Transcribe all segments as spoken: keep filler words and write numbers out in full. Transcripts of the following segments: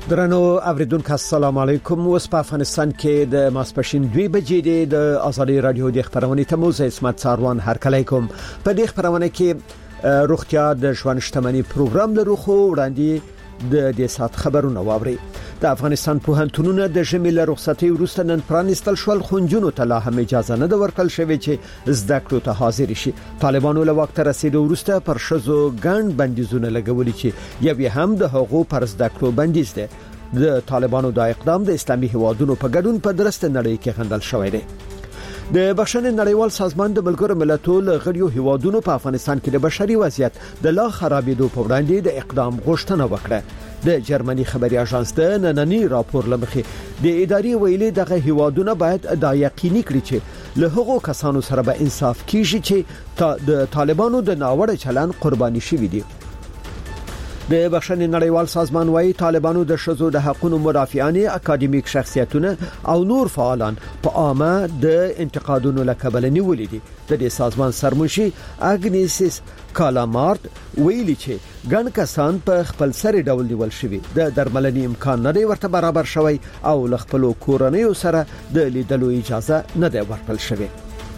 درنو اوریدونکو السلام علیکم. اوس په افغانستان کې د ماسپښین دوه بجې د ازادي رادیو د خبرونې ته موزه اسمت ساروان هرکلی کوم. په دې خبرونه کې روغتیا د ژوند شتمنۍ پروګرام لرو، خو وړاندې د دې سات خبرونه واوري. د افغانستان پوهنتونونه د ژمي له رخصتۍ وروسته نن پرانستل شول، خو نجونو ته لا هم اجازه نه ده ورکړل شوې چې زده کړو ته حاضر شي. طالبانو له وخت رسیدو وروسته پر شذو ګڼ بندیزونه لګولي چې یو هم د حقوق پر زده کړو بندیز دی. د طالبانو د اقدام د اسلامي هیوادونو په ګډون په درسته نړۍ کې غندل شوی دی. د بخښنې نړیوال سازمان د ملګرو ملتونو غړیو هیوادونو په افغانستان کې د بشري وضعیت د لا خرابېدو په وړاندې د اقدام غوښتنه وکړه. د جرمني خبري اژانس د نننی راپور لمخې د اداري ویلي دغه هیوادونه باید دا یقیني کړي چې له هغو کسانو سره به انصاف کیږي چې د طالبانو د ناوړه چلند قرباني شوي دي. د بخښنې نړیوال سازمان وايي طالبانو د شذو د حقوقو مدافعان، اکاډمیک شخصیتونه او نور فعالان په عامه د انتقادونو لکبل نیولې دي. د دې سازمان سرمنشي اګنیسیس کالامارت ویلي چې ګڼ کسان په خپل سر ډول نیول شوي، د درملنې امکان نه دی ورته برابر شوی او ل خپل کورنیو سره د لیدلو اجازه نه دی ورکړل شوی.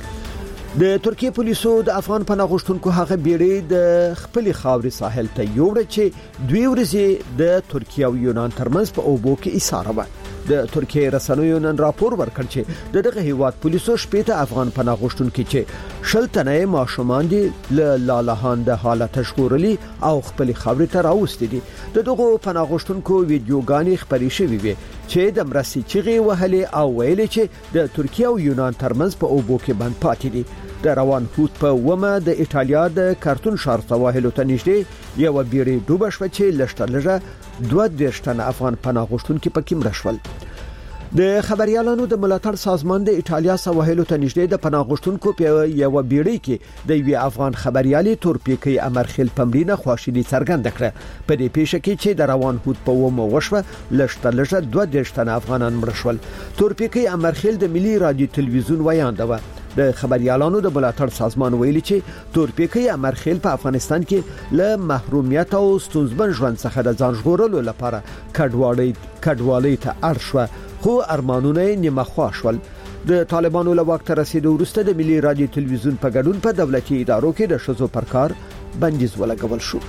د ترکیه پولیسو د افغان پناه غوښتونکو هغه بیړۍ د خپل خاوري ساحل ته یوړه چې دوی ورځې د ترکیه او یونان ترمنځ په اوبو کې ایساره و. د ترکیه رسنیو نن راپور ورکړ چې دغه هیواد پولیسو شپږ افغان پناه غوښتونکو چې شل تنه ماشومان دي له لاله د حالت ژغورلي او خپل خاوري ته راوستي دي. دغه پناه غوښتونکو ویډیوګانې خپرې شوې وي چې د مرستې چیغې وهلې او ویلي چې د ترکیه او یونان ترمنځ په اوبو کې بند پاتې دي. د روان هوت په ومه د ایتالیا د کارتون ښار سواحل ته نږدې یو بیړۍ ډوبه شوه چې لږه لږه دوه دیرش تنه افغان پناه غوښتونکي پکې مړه شول. د خبريالانو د ملاتړ سازمان د ایتالیا سواحل ته نږدې د پناه غوښتونکو په یو بیړۍ کې د یو افغان خبريالي تورپیکي امرخیل پمرینه خواشینی څرګنده کړه. په دې پیښه کې چې د روان هوت په ومه وشوه لږه لږه دوه دیرش تنه افغانان مړه شول. تورپیکي امرخیل د ملي رادیو تلویزیون ویانده و. د خبريالانو د ملاتړ سازمان ویلي چې تورپیکي امرخیل په افغانستان کې له محرومیت او ستونزمن ژوند څخه د ځان ژغورلو لپاره کډوالۍ کډوالۍ ته اړ شو، خو ارمانونه نیمه خوا شول. د طالبانو له وخت رسیدو وروسته د ملي رادیو تلویزیون په ګډون په دولتي ادارو کې د شذو پر کار بندیز ولګول شو.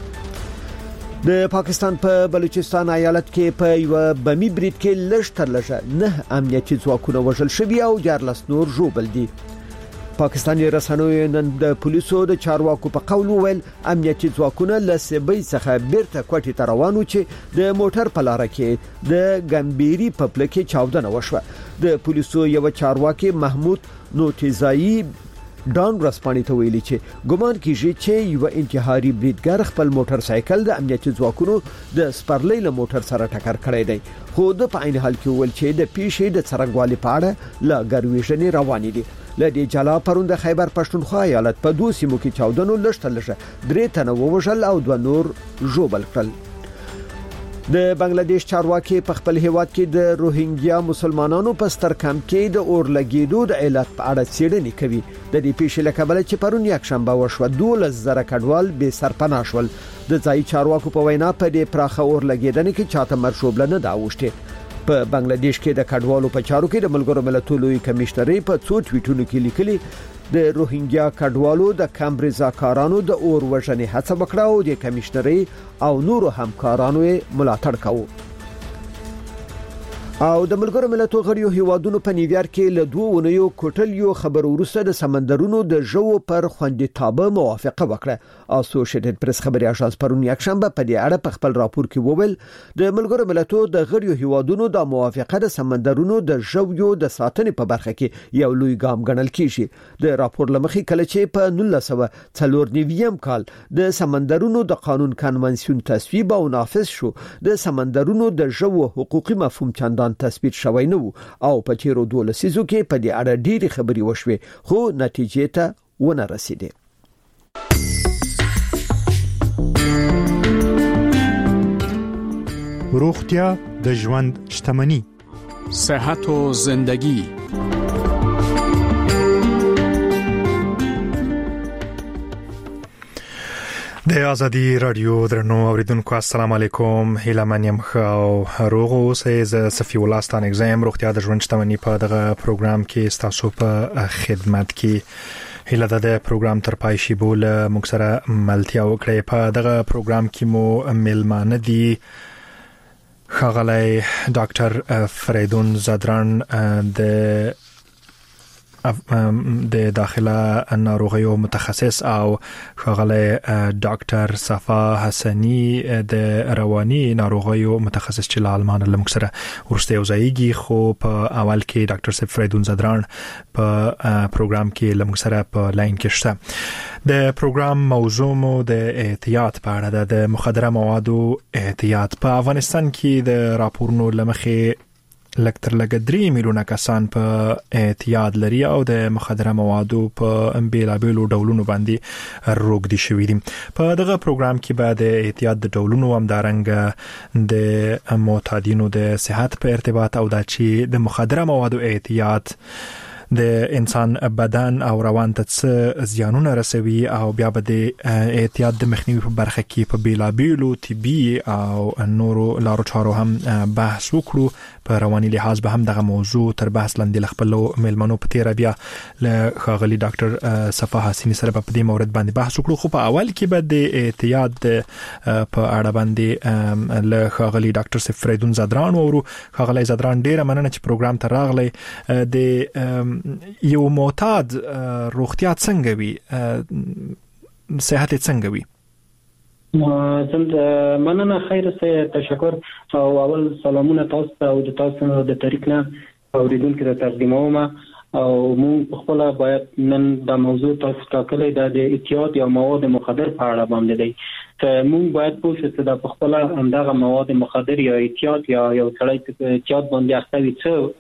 د پاکستان په بلوچستان ایالت کې په یو بمی برید کې لږ تر لږه نه امنیتي ځواکونه وژل شوي او جارلس نور ژوبل دي. پاکستاني رسنیو نن د پولیسو د چارواکو په قول وویل امنیتي ځواکونه له سبي څخه بیرته کوټې ته روانو چې د موټر په لار کې د ګمبيري په پله کې چاودنه وشوه. د پولیسو یو چارواکي محمود نوتیزایی ډان رسپانې ته ویلي چې ګومان کیږي چې یو انتحاري بریدګر خپل موټر سایکل د امنیتي ځواکونو د سپرلۍ له موټر سره ټکر کړی دی، خو د په عین حال کې ویل چې د پیښې د څرنګوالي په اړه لا ګرویژنې روانې دي. لدې جلا پرون د خیبر پښتونخوا ایالت په دوه سیمو کې چاودنو لږه لږه درې تنه ووژل او دوه نور ژوبل کړل. د بنگلاديش چارواکي په خپل هیواد کې د روهینګیا مسلمانانو په ستر کمپ کې د اورلګیدو د علت په اړه څېړنې کوي. د دې پیښې له کبله چې پرون یک شنبه وشوه دولس زره کډوال به سرپناه شول. د ځای چارواکو په وینا په دې پراخه اورلګیدنې کې چاته مرشوبله نه دا وشته. په بنگلاديش کې د کډوالو په چارو کې د ملګرو ملتونو لوی کمشنري په څو ټویټونو کې لیکلي د روهینګیا کډوالو د کمبرزا کارانو د اور وژنې هڅه وکړه او د کمشنري او نورو همکارانو ملاتړ کاوه. او د ملګرو ملتونو غړیو هیوادونو په نیویارک کې له دوه ونیو کوټلیو خبر وروسته د سمندرونو د ژوو پر خوندیتابه موافقه وکړه. اسوسییټډ پریس خبري اژانس پرون یک شنبه په دې اړه په خپل راپور کې وویل د ملګرو ملتونو د غړیو هیوادونو د موافقه د سمندرونو د ژوو د ساتنې په برخه کې یو لوی ګام ګڼل کیږي. د راپور لمخې کله چې په نولس سوه څلور نوي کال د سمندرونو د قانون کنونسیون تصویب او نافذ شو، د سمندرونو د ژوو حقوقي مفهوم چندان تثبیت شوی نه وو او په تیرو دوه لسیزو کې په دې اړه ډېری خبري وشوي، خو نتیجې ته ونه رسیدي. روغتیا د ژوند شتمنۍ، صحت و زندگی. د ازادي رادیو درنو اوریدونکو السلام علیکم، هیله منیم خو روغ اوسئ. ز صفی الله ستان اگزام روغتیا د ژوند شتمنۍ په دغه پروګرام کې تاسو په خدمت کې. هیله ده د پروګرام تر پای شي بول موږ سره ملتیا وکړي. په دغه پروګرام کې مو میلمانه دي ښاغلی ډاکټر فریدون زادران د د داخله ناروغیو متخصص او ښاغلی ډاکټر صفا حسنی د رواني ناروغیو متخصص چې له آلمان له موږ سره وروسته یوځایږي. خو په اول کې ډاکټر فریدون زادران په پروګرام کې له موږ سره په لاین کې شته. د پروګرام موضوع مو د احتیاط په اړه ده، د مخدره موادو احتیاط. په افغانستان کې د راپورونو له مخې لکتر لګ درې میلیونه کسان په احتیاط لري او د مخدره موادو په بیلابیلو ډولونو باندې روږدي شوي دي. په دغه پروګرام کې به د احتیاط د ډولونو همدارنګه د معتادینو د صحت په ارتباط او د چې د مخدره موادو احتیاط د انسان بدن او روان ته څه زیانونه رسوي او بیا به د احتیاط د مخنیوي په برخه کې په بیلابیلو طبي او نورو لارو چارو هم بحث وکړو. په رواني لحاظ به هم دغه موضوع تر بحث لاندې ل خپلو میلمنو په تیره بیا له ښاغلي ډاکټر صفا حسنی سره په دې مورد باندې بحث وکړو. خو په اول کې به د احتیاط په اړه باندې له ښاغلي ډاکټر فریدون زادران وورو. ښاغلی زادران ډیره مننه چې پروګرام ته راغلی. د یو معتاد روغتیا څنګه وي، صحت څنګه وي؟ زم مننه، خیر سه، تشکر او اول سلامونه تاسو ته او د تاسو د طریق نه اوریدونکو ته تقدیموم. او موږ خپل باید نن د موضوع تاسو ټاکلې د احتیاط یا مواد مخدر په اړه باندې دی. ته موږ باید پوه شو چې د خپل همدغه مواد مخدر یا احتیاط یا یو سړی په احتیاط باندې اخته وي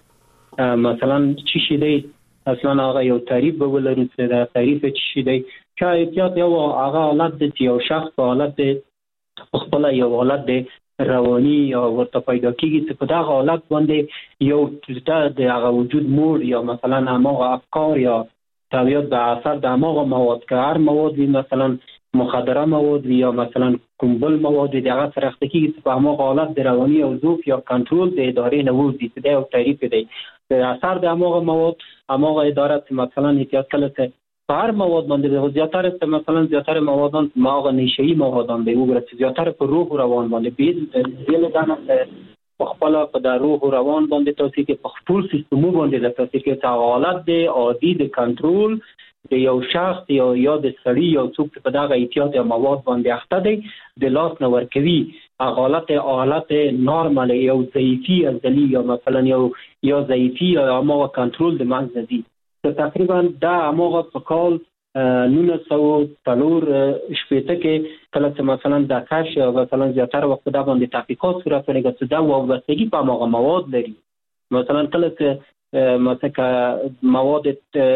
څه مثلا چی شي دی، اصلا هغه یو تعریف به ولرو چې دا تعریف چی شي دی. که احتیاط یو هغه حالت دی چې یو شخص په حالت دی خپل یو حالت دی رواني یا ورته پیدا کیږي چې په دغه حالت باندې یو د هغه وجود موډ یا مثلا هغه افکار یا طبیعت به اثر د هغه مواد که هر مواد وي مثلا مخدره مواد وي یا مثلا کومبل مواد وي دغه سره اخته کیږي چې په هغه حالت د رواني او ذوق یا کنټرول د ادارې نه وځي چې دا یو تعریف دی. د اثر د هغه مواد هغه اداره مثلا احتیاط کله ته په هر مواد باندې زیاتره مثلا زیاتره موادان ماغه نشئی موادان دی وګورئ زیاتره په روح روان باندې بیل دانه په خپل په د روح روان باندې تاسو کې په خپل سیستم باندې تاسو کې تعالات دی عادي د کنټرول د یو شخص یا یا د سړي یو څوک په دغه احتیاط یا مواد باندې اخته دی د لاس نه ورکوي حالت حالت نورمال یو ضعیفي ازلی یا مثلا یو یا ضعیفي یا ما کنټرول د مغز دی. تقریبا دا موږ په کال نولس سوه څلور شپېته کې کله چې مثلا د کاش مثلا زیاتره وخت دا باندې تحقیقات صورت ورکړي چې دا وابستگی په هغه مواد لري. مثلا کله چې مثلا مواد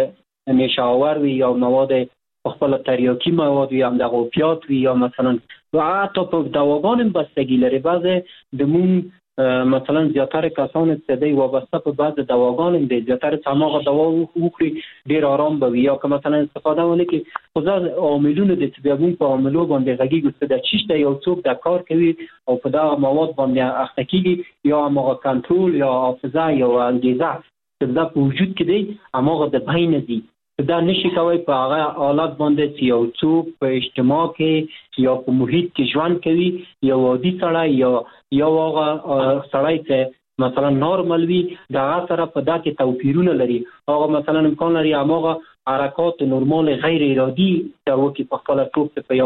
نشاور وي یا مواد خپل تریاکی مواد وي هم د اوپیات وي یا مثلا حتی په دواګان هم بستگی لري. بعض د مون مثلا زیاتره کسان چې دی وابسته په بعض دواګان هم دي زیاتره سماغه دوا وکړي ډیر آرام به وي یا که مثلا استفاده ونه کړي خو دا عاملونه د طبيعي په عاملو باندې غږیږي چې د چیشته یو څوک د کار کوي او په دا مواد باندې اخته کیږي یا هغه کنټرول یا حافظه یا انګیزه چې دا په وجود کې دی هغه د بین دی دا نشي کوي په هغه حالت باندې چې یو څوک په اجتماع کې یا په محیط کې ژوند کوي یو عادي سړی یا یو هغه سړی چې مثلا نورمال وي دا سره په دا کې توپیرونه لري. هغه مثلا امکان لري هغه حرکات نورمال غیر ارادي دا وکي په خپل ټوپ په یو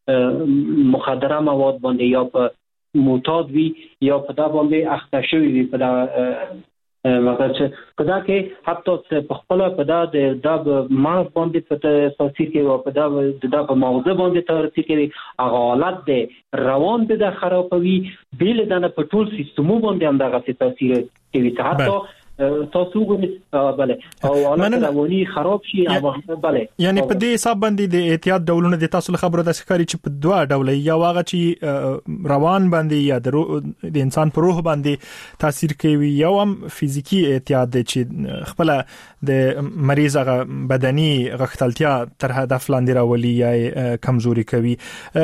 مخدره مواد باندې یا په معتاد وي یا په دا باندې اخته شوی وي په دا مثلا چې په دا کې حتی په خپل په دا د د مغز باندې په تاثیر کې او په دا د په مغز باندې تاثیر کوي هغه حالت دی روان دي د خرابوي بیل دنه په ټول سیستم باندې هم دغه تاثیر کوي. حتی تاسو وګورئ بله او حالت رواني خراب شي بله یعنی په دې حساب باندې د احتیاط ډولونه د تاسو خبرو د ښکاری چې په دوه ډول یا واغه چې روان باندې یا د انسان په روح باندې تاثیر کوي یا هم فزیکی احتیاط د چې خپل د مریض غ بدني غختلتیا تر هدف لاندې راولي یا کمزوري کوي.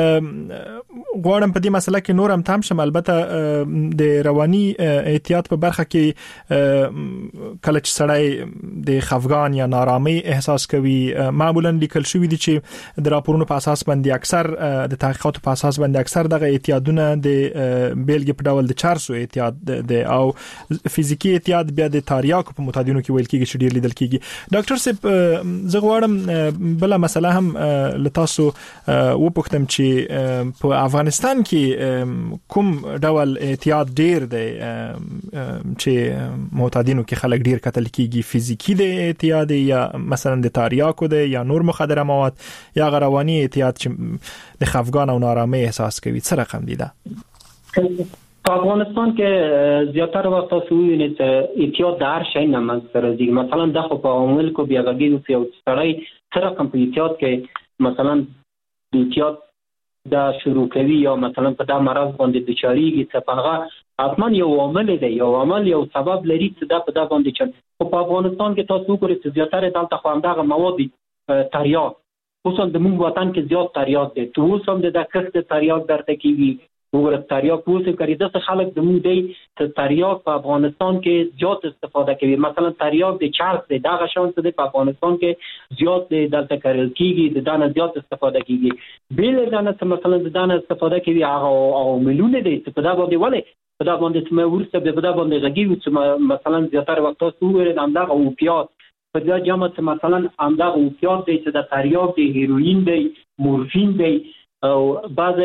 غواړم په دې مسله کې نور هم تام شم. البته د رواني احتیاط په برخه کې کله چې سړی د خفګان یا نارامۍ احساس کوي معمولا لیکل شوی دي چې د راپورونو په اساس باندې اکثر د تحقیقاتو په اساس باندې اکثر دغه احتیاطونه د بیلګې په ډول د چارسو احتیاط د او فزیکی احتیاط بیا د تاریاکو په متادینو کې ویل کېږي چې ډیر لیدل کېږي. ډاکټر صاحب زه غواړم بل مسله هم لتاسو وپوښتم چې په افغانستان کې کوم ډول احتیاط ډیر دی چې متادین نو کې خلک ډیر قتل کیږي فزیکی د احتیاط یا مثلا د تاریاکو د یا نور مخدره مواد یا رواني احتیاط چې د خفګان او نارامۍ احساس کوي څه رقم دي؟ دا په افغانستان کې زیاتره وخت تاسو وینئ چې احتیاط د هر شي نه منځته راځي. مثلا د خو په عمل کو بیا غږی او سړی څه رقم په احتیاط کې مثلا د احتیاط دا شروع کوي یا مثلا په دا مرض باندې بچاریږي څه هغه اصلا یو عامل دی یو عامل یو سبب لري چې دا په دا باندې چې په افغانستان کې تاسو وګورئ چې زیاتره دلته خو همدغه مواد تریاک خصوصا د موږ وطن کې زیات تریاک دی. تو هم د کښت تریاک درته کیږي وګورئ تریاک اوس کوي د خلک د موږ دی چې تریاک په افغانستان کې زیات استفاده کوي. مثلا تریاک د چارس دی دا غشان څه دی په افغانستان کې زیات دی دلته کارل کیږي د دانه زیات استفاده کیږي. بیل دانه مثلا د دانه استفاده کوي هغه او مليونه دي په دا باندې ولې په دا باندې چې مې ورسته په دا باندې غږی چې مثلا زیاتره وخت تاسو وګورئ همدغه اوپیات په دا جامه چې مثلا همدغه اوپیات دي چې د تریاک دی هیروین دی مورفین دی او بعض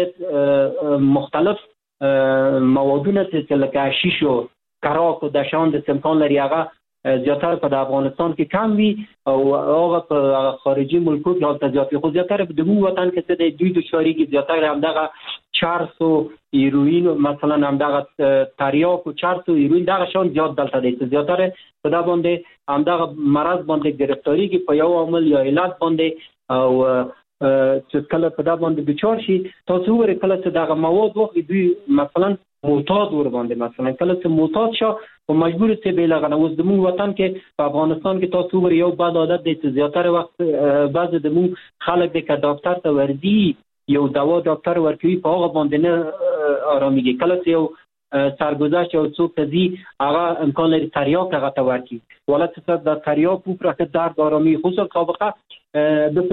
مختلف موادونه چې لکه شیشو کراک او د شان د امکان لري هغه زیاتره په افغانستان کې کم وي او هغه په خارجي ملکو کې حالت زیاتې خو زیاتره په دغه وطن کې چې د دوی د شاري کې زیاتره همدغه چارسو هیروین مثلا همدغه تریاک او چارسو هیروین دغه شان زیات دلته دي زیاتره په دا باندې همدغه مرض باندې گرفتاری کې په یو عامل یا علت باندې او چې کله په دا باندې بچور شي تاسو ورې کله چې دغه مواد وخت دوی مثلا معتاد ور باندې مثلا کله چې معتاد شو او مجبور ته به لغنه اوس د موږ وطن کې په افغانستان کې تاسو ور یو بد عادت دی چې زیاتره وخت بعض د موږ خلک د ډاکټر ته ورځي یو دوا ډاکټر ورکوي په هغه باندې نه آراميږي. کله چې یو سرگذشت او څوک تزي هغه امکان لري تریاک هغه ته ورکي ولا چې د تریاک په پرکه درد آرامي خصوصا سابقه د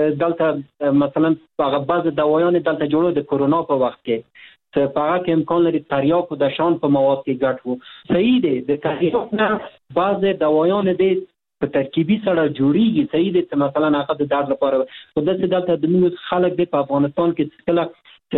دلته مثلا هغه بعض دوايان دلته جوړو د کرونا په وخت کې چې په هغه کې امکان لري تریاک د شان په مواد کې ګډ وو صحیح دی د تریاک نه بعض دوايان دي په ترکیبي سره جوړیږي صحیح دی چې مثلا هغه د درد لپاره خو د دلته د موږ خلک د په افغانستان کې کله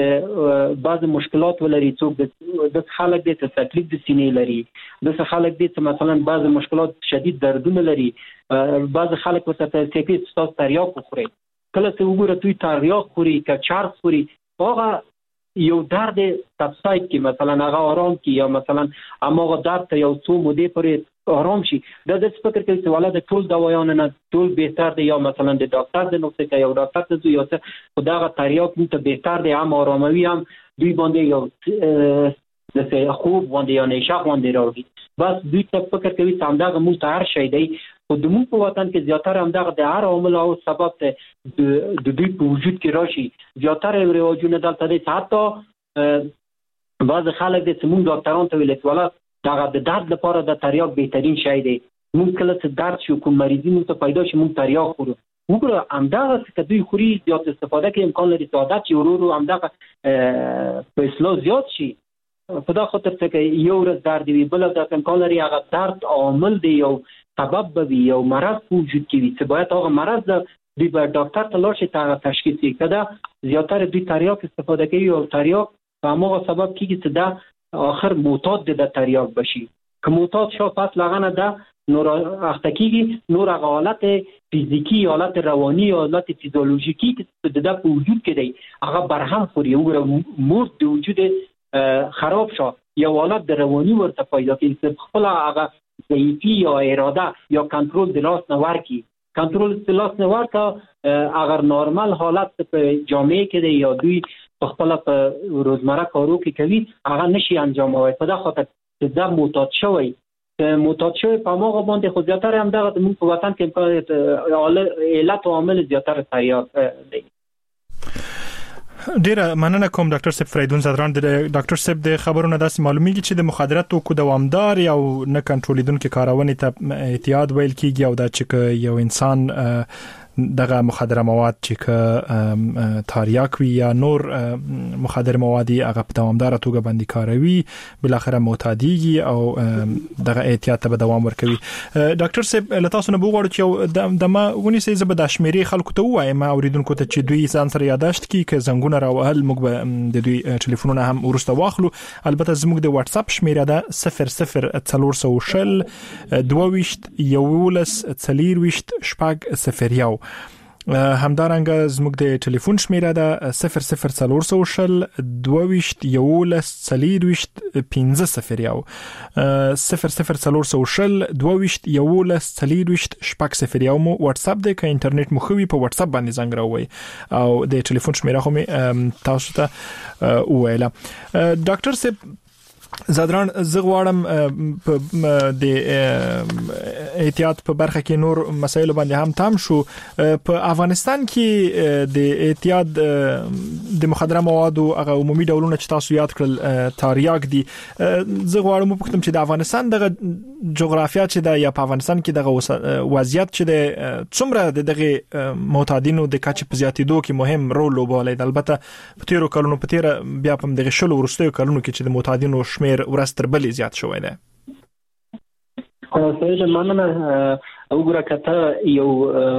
چې بعض مشکلات ولري څوک د خلک د تکلیف د سینې لري د خلک د مثلا بعض مشکلات شدید دردونه لري بعض خلک ورته تکلیف تاسو تریاک خوري کله چې وګوره دوی تریاک خوري که چارس خوري هغه یو درد تفساید کې مثلا هغه آرام کی یا مثلا اماغه درد ته یو څو مودې پرې آرام شي د دې فکر کوي چې ولا د ټول دوايان نه ټول بهتر دی یا مثلا د ډاکټر د نقطه کې یو ډاکټر ته یو څه خدای تریاک مو ته بهتر دی هم آراموي هم دوی باندې یو د څه خوب باندې یا نشه باندې راوړي بس دوی ته فکر کوي چې همدغه مو ته هر شي دی خو د مو په وطن کې زیاتره همدغه د هر عامل او سبب ته د دوی په وجود کې راشي زیاتره رواجونه دلته دي حتی بعض خلک د سمون ډاکټرانو ته ویل ولا دغه د درد لپاره د تریاک بهترین شی دی مونږ کله چې درد شو کوم مریضي مو ته پیدا شي مونږ تریاک خورو وګوره همدغه چې دوی خوري زیات استفاده کوي امکان لري عادت شي ورو همدغه په اصلاح زیات شي په دا خاطر چې یو ورځ درد وي بل د امکان لري هغه درد عامل دی یو سبب به یو مرض وجود کوي چې باید هغه مرض دوی به ډاکټر ته لاړ شي ته تشخیص کړي زیاتره دوی تریاک استفاده کوي او تریاک په هغه سبب کیږي چې دا آخر معتاد د تریاک بشي که معتاد شو پس لغنه ده نور اختکیږي نور حالت فیزیکی حالت روانی حالت فیزیولوژیکی چې د په وجود کې دی هغه برهم خوري وګوره مور د وجود خراب شو یا حالت د روانی ورته پیدا کیږي خپل هغه ضعیفی یا اراده یا کنترل د لاس نه ورکی. کنترل د لاس نه ورکا اگر نورمال حالت په جامعه کې دی یا دوی په خپل په روزمره کارو کې کوي هغه نشي انجاموي. په دا خاطر چې دا معتاد شوی معتاد شوی په موږ باندې خو زیاتره هم دغه موږ په وطن کې علت او عامل زیاتره تریاک دی. ډیره مننه کوم ډاکټر صاحب فریدون زادران. د ډاکټر صاحب د خبرونو داسې معلومیږي چې د مخدراتو کو دوامدار یا نه کنټرولیدونکو کارونې ته اعتیاد ویل کیږي او دا چې یو انسان دغه مخدر مواد چې تاریاک وي یا نور مخدر موادی هغه په دوامدار توګه باندې کاروي بل اخر معتادیږي او دغه احتیاط ته دوام ورکوي. ډاکټر صاحب له تاسو نه بوغواړو چې د ما ونی سي زبد شمیرې خلکو ته وایم اوریدونکو ته چې دوی ځان سره یاداشت کی ک زنګونه راوهل موږ به د دوی ټلیفونونه هم ورسته واخلو. البته زموږ د واتس اپ شمیره ده صفر صفر څلور سوه شل دوه ویشت یولس څلور ویشت شپږ صفر یو. همدارنګه زموږ د ټلیفون شمیره ده صفر صفر څلور سوه شل دوه ویشت یولس څلور ویشت پنځه صفر یو. صفر صفر څلور سوه شل دوه ویشت یولس څلور ویشت شپږ صفر یو مو واتس اپ ده که انټرنیټ مو خوي په واتس اپ باندې زنګ راوي او د ټلیفون شمیره خو می تاسو ته وویله. ډاکټر صاحب زادران زه غواړم د احتیاط په برخه کې نور مسایل باندې هم تام شو. په افغانستان کې د احتیاط د مخدره موادو هغه عمومي ډولونه چې تاسو یاد کړل تاریاک دي. زه غواړم وپوښتم چې د افغانستان دغه جغرافیا چې د یا په افغانستان کې دغه وضعیت چې د څومره دغه معتادینو د کچې په زیاتېدو کې مهم رول لوبولی. البته په تیرو کلونو په تیر بیا په دغه شلو وروستیو کلونو کې چې د معتادینو شمیر ورستر بلې زیات شوی دی. سید مننه. وګوره کته یو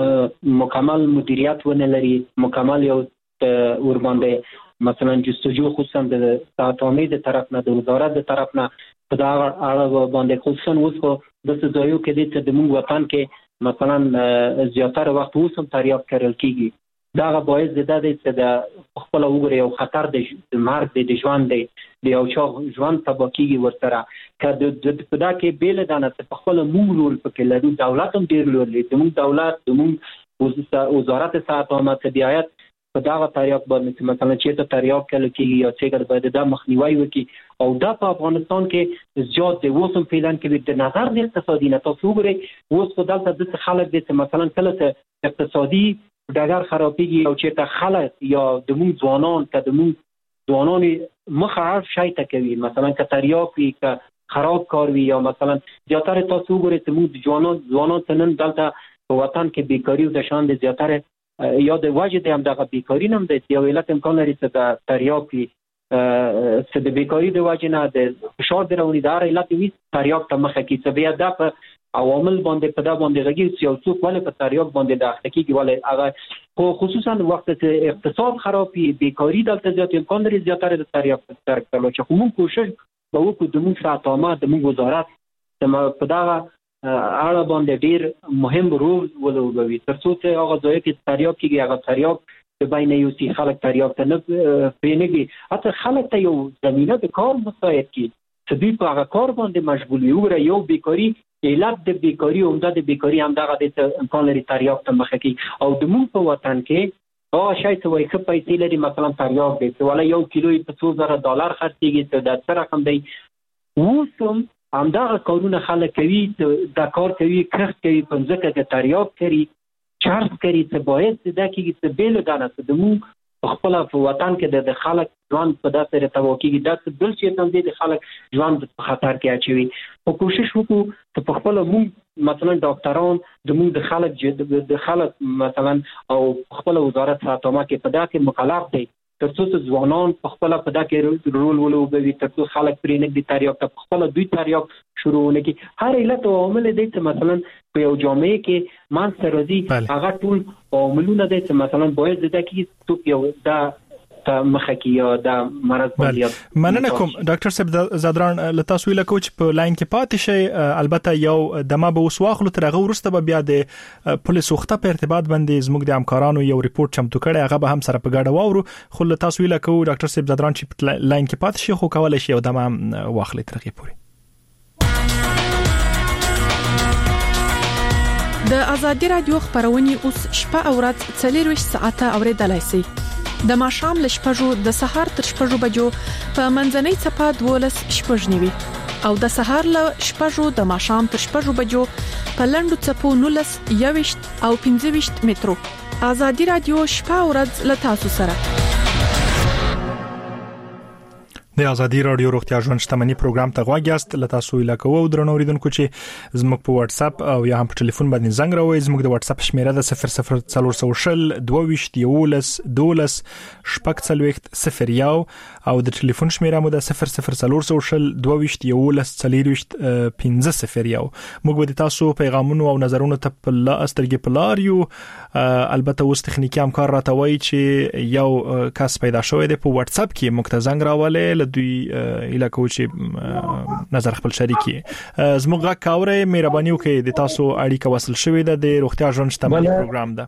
مکمل مدیریت ونه لري مکمل یو ور باندې مثلا جستجو خصوصا د ساتونې د طرف نه د وزارت د طرف نه په دا اړه باندې خصوصا اوس خو د ځایو کې د موږ وطن کې مثلا زیاتره وخت اوس هم تریاک کړل کیږي. دا باعث د دې چې د خپل وګړي یو خطر د مرګ د ژوند دی د یو چا ژوند تباکیږي ورسره کله د په دا کې بیل دانه په خپل موږ رول پکې لري. دولت هم ډیر رول لري. د موږ دولت د موږ وزارت صحت طبيعت په دا تریاک باندې مثلا چې ته تریاک کله کېږي یا څنګه باید د مخنیوي وکړي او دا په افغانستان کې زیات د وسم پیلان کې د نظر د اقتصادي نه تاسو وګورئ اوس په دلته د خلک د مثلا کله اقتصادي ډګر خرابېږي او چې ته خلک یا د موږ ځوانان ته د موږ ځوانان مخه عرض شای ته کوي مثلا که تریاک وي که خراب کار وي یا مثلا زیاتره تاسو وګورئ چې موږ ځوانان ځوانان ته نن دلته په وطن کې بیکاری او د شان د زیاتره یا د وجه د هم دغه بیکاری نم د یو علت امکان لري چې د تریاک وي چې د بیکاری د وجه نه د فشار درونی دار علت وي تریاک ته مخه کې چې بیا د عوامل باندې په دا باندې غږی چې یو څوک ولې په تریاک باندې د اخلاقي ولې هغه خو خصوصا وخت چې اقتصاد خرابي بیکاری دلته زیات امکان لري زیاتره د تریاک ترک کولو چې کوم کوشش به وکړو د موږ ساتامه د موږ وزارت چې په دا اړه باندې ډیر مهم رول ولوبوي ترڅو چې هغه ځای کې تریاک کېږي هغه تریاک د بین یو سي خلک تریاک ته نه پېنګي حتی خلک ته یو زمينه د کار مساعد کی چې دوی په هغه کار باندې مشغول وي یو بیکاری علت د بیکاری عمده د بیکاری هم دغه د امکان لري تریاک ته مخه کی او د موږ په وطن کې او شاید وایي چې پیسې لري مثلا تریاک دی چې ولا یو کیلو په څو زره ډالر خرڅېږي ته د څه رقم دی اوسم هم دغه کارونه خلک کوي د کار کوي کښ کوي په ځکه چې تریاک کوي چارج کوي چې باید د کېږي چې بیل دانه د موږ خپل په وطن کې د خلک ژوند په داسې رتاوکیږي د بل شي تم دي د خلک ژوند په خطر کې اچوي او کوشش وکړو چې په خپل موږ مثلا ډاکټران د موږ د خلک د خلک مثلا او خپل وزارت ساتامه کې په دا کې مکلف دي ترڅو چې ځوانان په خپل په دا کې رول ولوبوي ترڅو خلک پرې نه دي تریاک ته خپل دوی تریاک شروع نه کی هر علت او عامل دي چې مثلا په یو جامعه کې مان سره دي هغه ټول عاملونه دي چې مثلا باید د کې تو یو دا مخه کې یا د مرض باندې مننه کوم ډاکټر صاحب زادران له تاسو ویل کوچ په لاین کې پاتې شي البته یو دمه به وسواخلو تر هغه ورسته به بیا د پولیس وخته په ارتباط باندې زموږ د همکارانو یو ریپورت چمتو کړي هغه به هم سره په ګډه واورو خو له تاسو ویل کو ډاکټر صاحب زادران چې لاین کې پاتې شي خو کولای شي یو دمه واخلي تر هغه پورې د ازادي رادیو خبرونه اوس شپه او ورځ څلور ساعته اوریدلای شئ. د ماښام ل شپږو د سهار تر شپږو بجو په منځنۍ چپه دولس شپږنیوي او د سهار ل شپږو د ماښام تر شپږو بجو په لندو چپو نولس یويشت او پنځه ویشت مترو. ازادي رادیو شپه او ورځ ل تاسو سره. د ازادي رادیو روغتیا ژوند شتمنۍ پروګرام ته غواګیاست. لته تاسو علاقه او درنو اوریدونکو چې زموږ په واتس اپ او یا هم په ټلیفون باندې زنګ راوي. زموږ د واتس اپ شمیره د صفر صفر څلور شل دوه ویشت یولس دولس شپږ څلوېښت صفر یو او د ټلیفون شمیره مو د صفر صفر څلور شل دوه ویشت یولس څلوېښت پنځه صفر یو. موږ به تاسو پیغامونو او نظرونو ته په لا استرګې پلار یو. البته اوس تخنیکی همکار راته وایي چې یو کس پیدا شوی دی په واتس اپ کې موږ ته زنګ راولې دوی علاقو چې نظر خپل شریکي زموږ غا کاوره مهرباني وکړئ د تاسو اړیکه وصل شوې ده د روغتیا ژوند شتمنۍ پروګرام ده.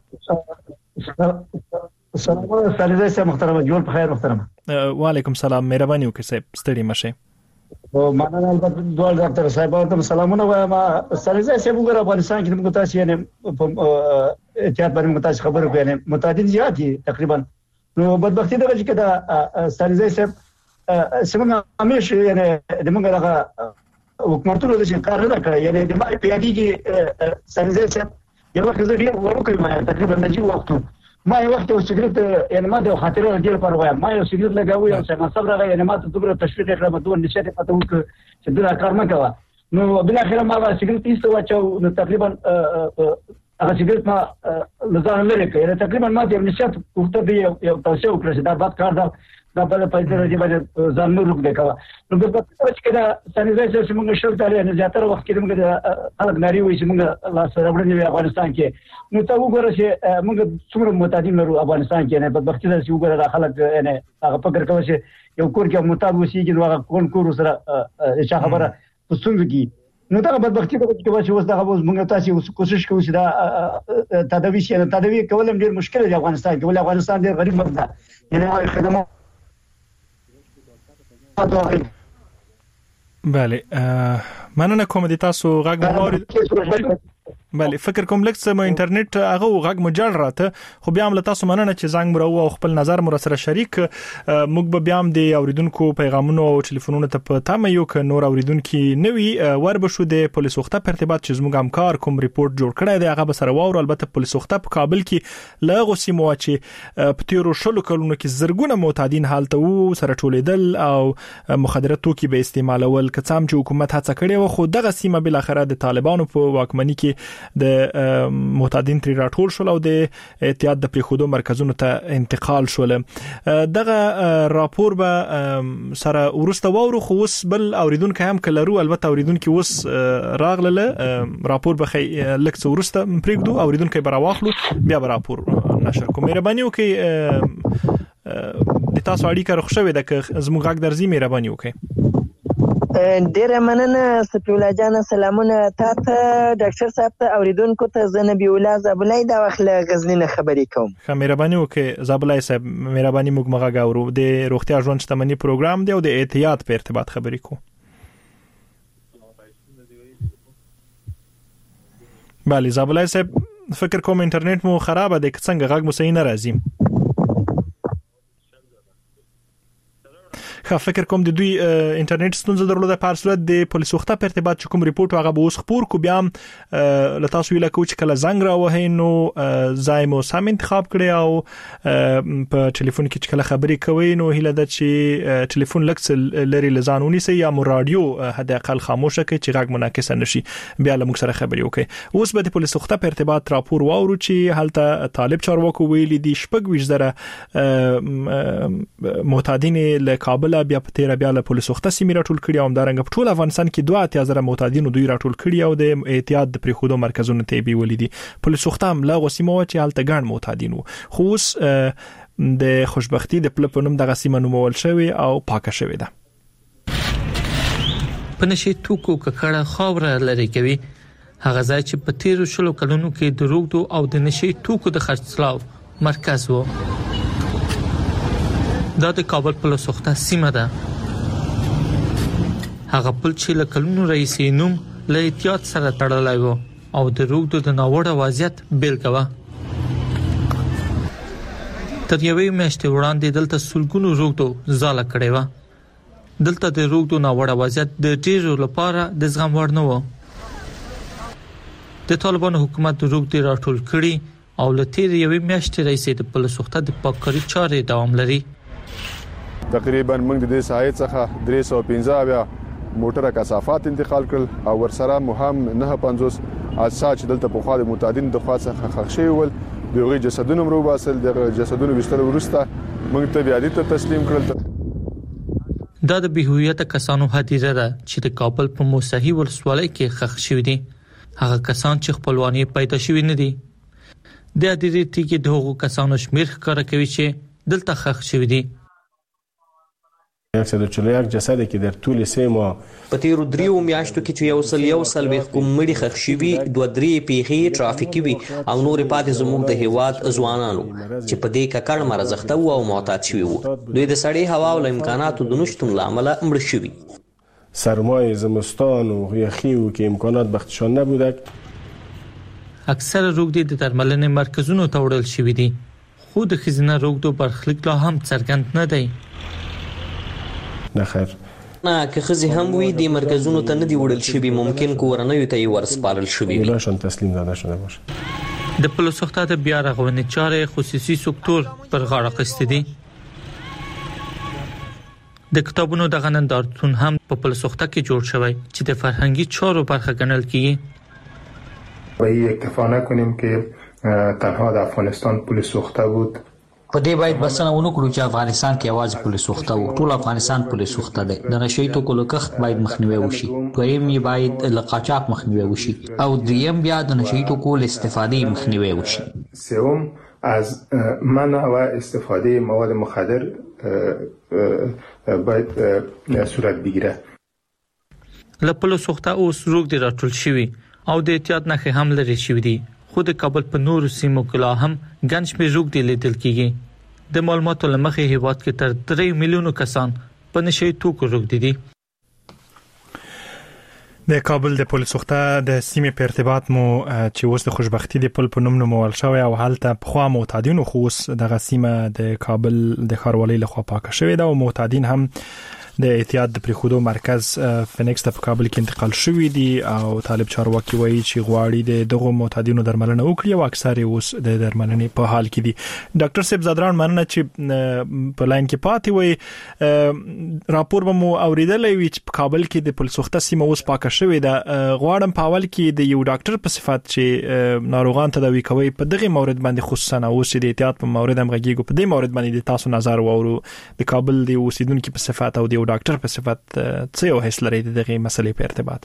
سلام علیکم سه محترم جوړ په خیر محترم. وعلیکم سلام مهرباني وکړئ صاحب ستړي مشه. او مننه البته دوه ډاکټر صاحب ته سلامونه وایم. سره زه وګورم افغانستان کې موږ تاسو یې په احتیاط باندې موږ تاسو خبرو کوي متعدد زیات دي تقریبا. نو بدبختی دغه چې دا سره زه سمه همیشه یعنی د موږ هغه حکومتونو د کار نه کوي یعنی د ما په یادی کې سنځه چې یو وخت زه ډیر ورکوي ما تقریبا نه جوړ وخت ما یو وخت سیګریټ یعنی ما د خاطر ډیر پر وایم ما یو سیګریټ لګاوه او څنګه صبر راغی یعنی ما ته دومره تشویق کړم دوه نشه پته وک چې دا کار نه کوه. نو بل اخر ما سیګریټ ایست واچو نو تقریبا هغه سیګریټ ما لزان لري کړ تقریبا ما د نشه وخت دی یو تاسو وکړه دا بد کار دا دا په پیسې راځي باندې ځان نور وکړه. نو په پاتې چې دا سانیټایزر چې موږ شول تعالی نه زیاتره وخت کې موږ خلک ناری وي چې موږ لا سره وړاندې افغانستان کې نو ته وګوره چې موږ څومره متعدد لرو افغانستان کې نه په وخت چې وګوره خلک نه هغه فکر کوي چې یو کور کې متعدد وسیږي نو هغه کون کور سره چې خبره پسند کی نو دا په وخت کې چې اوس دا موږ تاسو کوشش کوو چې دا تداوی شي تداوی کول ډیر مشکل دی افغانستان کې ولې افغانستان ډیر غریب ملک دی یعنی خدمات بله مننه کوم د تاسو غږ مورید. بله فکر کوم لکه سم انټرنیټ هغه غږ مجل راته خو بیا هم له تاسو مننه چې زنګ مرو او خپل نظر مر سره شریک موږ به بیا هم د اوریدونکو پیغامونو او ټلیفونونو ته په تمه یو ک نور اوریدونکو نوي ور به شو د پولیس وخته په ارتباط چې زموږ همکار کوم ریپورت جوړ کړی دی هغه به سره واور. البته پولیس وخته په کابل کې لغه سیمو چې په تیرو شلو کلونو کې زرګونه معتادین حالت وو سره ټولیدل او مخدره توکي به استعمالول کڅام چې حکومت هڅه کړې و خو دغه سیمه بل اخره د طالبانو په واکمنۍ کې د معتادین تری راټول شول او د احتیاط د پریخودو مرکزونو ته انتقال شول. دغه راپور به سره ورسته وورو خو اوس بل اوریدونکو هم کلرو البته اوریدونکو اوس راغله راپور به لکه ورسته پریږدو اوریدونکو به راواخلو بیا به راپور نشر کوم. مهرباني وکړئ د تاسو اړیکه رخصوي د زموږ غږ درځي مهرباني وکړئ. ډیره مننه سپیولا جان سلامونه تاسو ډاکټر صاحب ته اوریدونکو ته زنبی الله زابلای دا وخله غزنینه خبرې کوم. خه مهرباني وکړئ زابلای صاحب مهرباني موږ مغه غاورو د روغتیا ژوند شتمنۍ پروګرام دی او د احتیاط په ارتباط خبرې کوو. بله زابلای صاحب فکر کوم انټرنیټ مو خراب دی که څنګه غږ مو صحیح نه راځي. خا فکر کوم د دوی انټرنیټ ستونزه درلوده په صورت د پولیس وخته په ارتباط چې کوم ریپورت هغه به اوس خبر کو بیا ل تاسو ویل کوم چې کله زنګ راوه نو زایمو سم انتخاب کړی او په ټلیفون کې چې کله خبرې کوي نو هله د چې ټلیفون لکس لري لزانونی سي یا مو رادیو حد اقل خاموشه کې چې غږ منعکس نشي بیا له موږ سره خبرې وکړي. اوس به د پولیس وخته په ارتباط راپور واورو چې هلته طالب چارواکو ویلي دي شپږ ویش زره معتادین له کابل بیا په تیر بیا له پولیس وخته سیمه راټول کړي او همدارنګ په ټول افغانستان کې دوه اتیا زره معتادین دوی راټول کړي او د احتیاط د پریخودو مرکزونو ته بي ولیدي. پولیس وخته هم لا غسیمه چې حالت ګڼ معتادین وو خو اوس د خوشبختی د پلپونم دغه سیمه نومول شوی او پاکه شوی ده. په نشي توکو ککړه خاور لري کوي هغه ځای چې په تیر شلو کلونو کې د روغتو او د نشي توکو د خرڅلاو مرکز وو. دا د کابل په لسوخته سیمه ده. هغه پل چې له کلونو رئیس نوم له احتیاط سره تړلای وو او د روغتو د ناوړه وضعیت بیلګه وه. تر یوې میاشتې وړاندې دلته سلګونو روغتو ځاله کړې وه. دلته د روغتو ناوړه وضعیت د ډیرو لپاره د زغم وړ نه و. د طالبانو حکومت روغتي راټول کړي او له تیر یوې میاشتې راځي د پلسوخته د پاککاري چارې دوام لري. تقریبا موږ د دې ساحې څخه درې سوه پنځه اویا موټره کثافات انتقال کړل او ورسره مهم نه پنځوس اجسا چې دلته په خوا د متعدین د خوا څخه خښ شوي ول دغه جسدونه مرو باسل د جسدونو وشتل ورسته موږ ته بیا دې ته تسلیم کړل. دا د بهویت کسانو هدیره ده چې د کابل په موسهي ولسوالۍ کې خښ شوي دي. هغه کسان چې خپلواني پیدا شوي نه دي. د هدیرې تیږې د هغو کسانو شمیر ښکاره کوي چې دلته خښ شوي دي. اکثر چلیک جسد کې در طول سه ماه په تیرو دریو میاشتو کې چې یو سل یو سل ویخ کوم مړي خښ شوي دوه درې پیښې ټرافیکي وي او نور پاتې زموږ د هیواد ځوانانو چې په دې ککړ مرزخته وو او معتاد شوي وو. دوی د سړې هوا او امکاناتو د نشتون له امله مړ شوي. سرمایه زمستان و یخی و که امکانات بختشان نبودک. اکثر روغتي د درملنې مرکزونو ته وړل شوي دي خو د ښځینه روغتو برخلیک لا هم څرګند نه دی. نه خیر نه که خزي هم وي د مرکزونو ته نه دی وړل شوی ممکن کورنۍ ته یې ورسپارل شوی وي. نشون تسلیم داده شده باشه. د پلسوخته د بیا رغونې چارې خصوصي سکتور پر غاړه اخیستې دي. د کتابونو د غنندارتون هم په پلسوخته کې جوړ شوی چې د فرهنګي چارو برخه ګڼل کیږي. به اکتفا نکنیم که تنها د افغانستان پلسوخته بود. په دې باید بسنه ونه کړو چې افغانستان کې आवाज پولیسوخته وو. ټول افغانستان پولیسوخته دی. د نشئی توکو لکښت باید مخنیوي وشي. دویم یې باید له قاچاق مخنیوي وشي او دریم بیا د نشئی توکو له استفادې مخنیوي وشي. سوم از منع و استفاده مواد مخدر باید صورت بگیره. له پلسوخته اوس روغتي راټول شوي او د احتیاط نښې هم لري شوي دي. خو د کابل په نورو سیمو کې لا هم ګڼ شمېر روغتي لیدل کېږي. د معلوماتو له مخې هیواد کې تر درې میلیونو کسان په نشئی توکو روغتي دي. د کابل د پلسوخته د سیمې په ارتباط مو چې اوس د خوشبختی د پل په نوم نومول شوی او هلته په خوا معتادینو خو اوس دغه سیمه د کابل د ښاروالۍ لخوا پاکه شوې ده او معتادین هم د احتیاط د پریخودو مرکز فینکس ته په کابل کې انتقال شوی دي او طالب چارواکي وایي چې غواړي د دغه معتادینو درملنه وکړي او اکثر اوس د درملنې په حال کې دي. ډاکټر صاحب زادران مننه چې په لاین کې پاتې وي. راپور به مو اوریدلې وي چې په کابل کې د پلسوخته سیمه اوس پاکه شوې ده. غواړم په اول کې د یو ډاکټر په صفت چې ناروغان تداوي کوي په دغه مورد باندې خصوصا اوس د احتیاط په مورد هم غږیږو په دې مورد باندې تاسو نظر واورو د کابل د اوسیدونکو په صفت او د ډاکټر په صفت څه یو حس لري دغه مسلې په ارتباط؟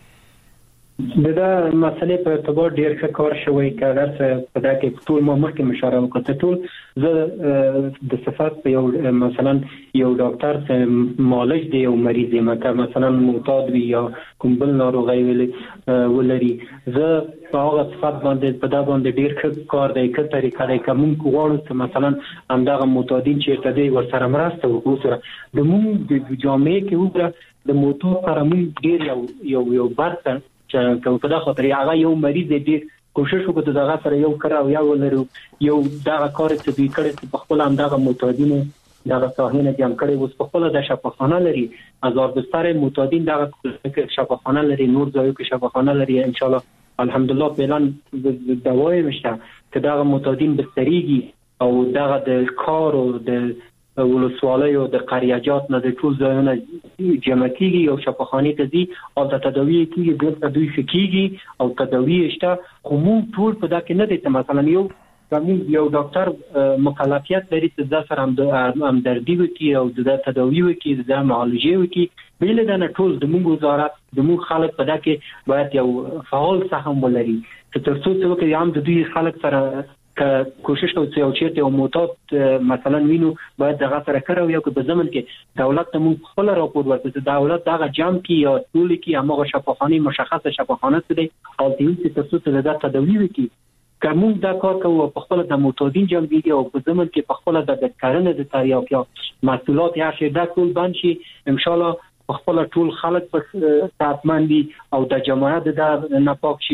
دا مسلې په ارتباط ډیر ښه کار شوی کړه په دا کې ټول ما مخکې مشوره وکړه. ټول زه د صفات په یو مثلا یو ډاکټر سره معالج دی یو مریض یې مکه مثلا معتاد وي یا کوم بل ناروغي ولري زه په هغه صفات باندې په دا باندې ډیر ښه کار دی ښه طریقه دی کوم غواړو چې مثلا همدغه معتادین چې ارتدي ورسره مرسته وکړو سره د مونږ د جامعې کې وګړه د موټو سره مونږ ډیر یو یو یو برته چې په دا خاطر هغه یو مریض دی کوشش وکړو دغه سره یو کړه او یو ولرو یو دغه کار چې دوی کړی په خپل همدغه معتادینو دغه صحنه جمع کړي اوس په خپل د شفاخانه لري هزار بستر معتادین دغه شفاخانه لري نور ځایو کې شفاخانه لري ان شاء الله الحمدلله پلان دوای مشته چې دغه معتادین بستریږي او دغه د کار او د ولسوالۍ او د قریاجات نه د ټول ځایونه جمع کیږي او شفاخانه ته دي او د تداوی کیږي د تداوی کیږي او تداوی شته خو موږ ټول په دا کې نه دي مثلا یو زموږ یو ډاکټر مکلفیت لري چې د سره هم دردي وکړي او د تداوی وکړي د معالجې وکړي بل د نه ټول د موږ وزارت د موږ خلک په دا کې باید یو فعال سهم ولري چې ترڅو چې وکړي هم د دوی خلک سره که کوشش کوي چې او چیرته او معتاد مثلا وینو باید دغه سره کړو یو په زمن کې دولت ته موږ خپل راپور ورکړو چې دولت دغه جام کې یا ټول کې هغه شفاخانه مشخصه شفاخانه څه او د دې ترڅو چې د تداوی وکړي کوم دا کار کوو په خپل د معتادین جمعیت او په زمن کې په خپل د کارنه د تاریخ یا مسؤلیت یا شي دا ټول باندې ان شاء الله په خپل ټول خلک په ساتمندي او د جماعت د ناپاک شي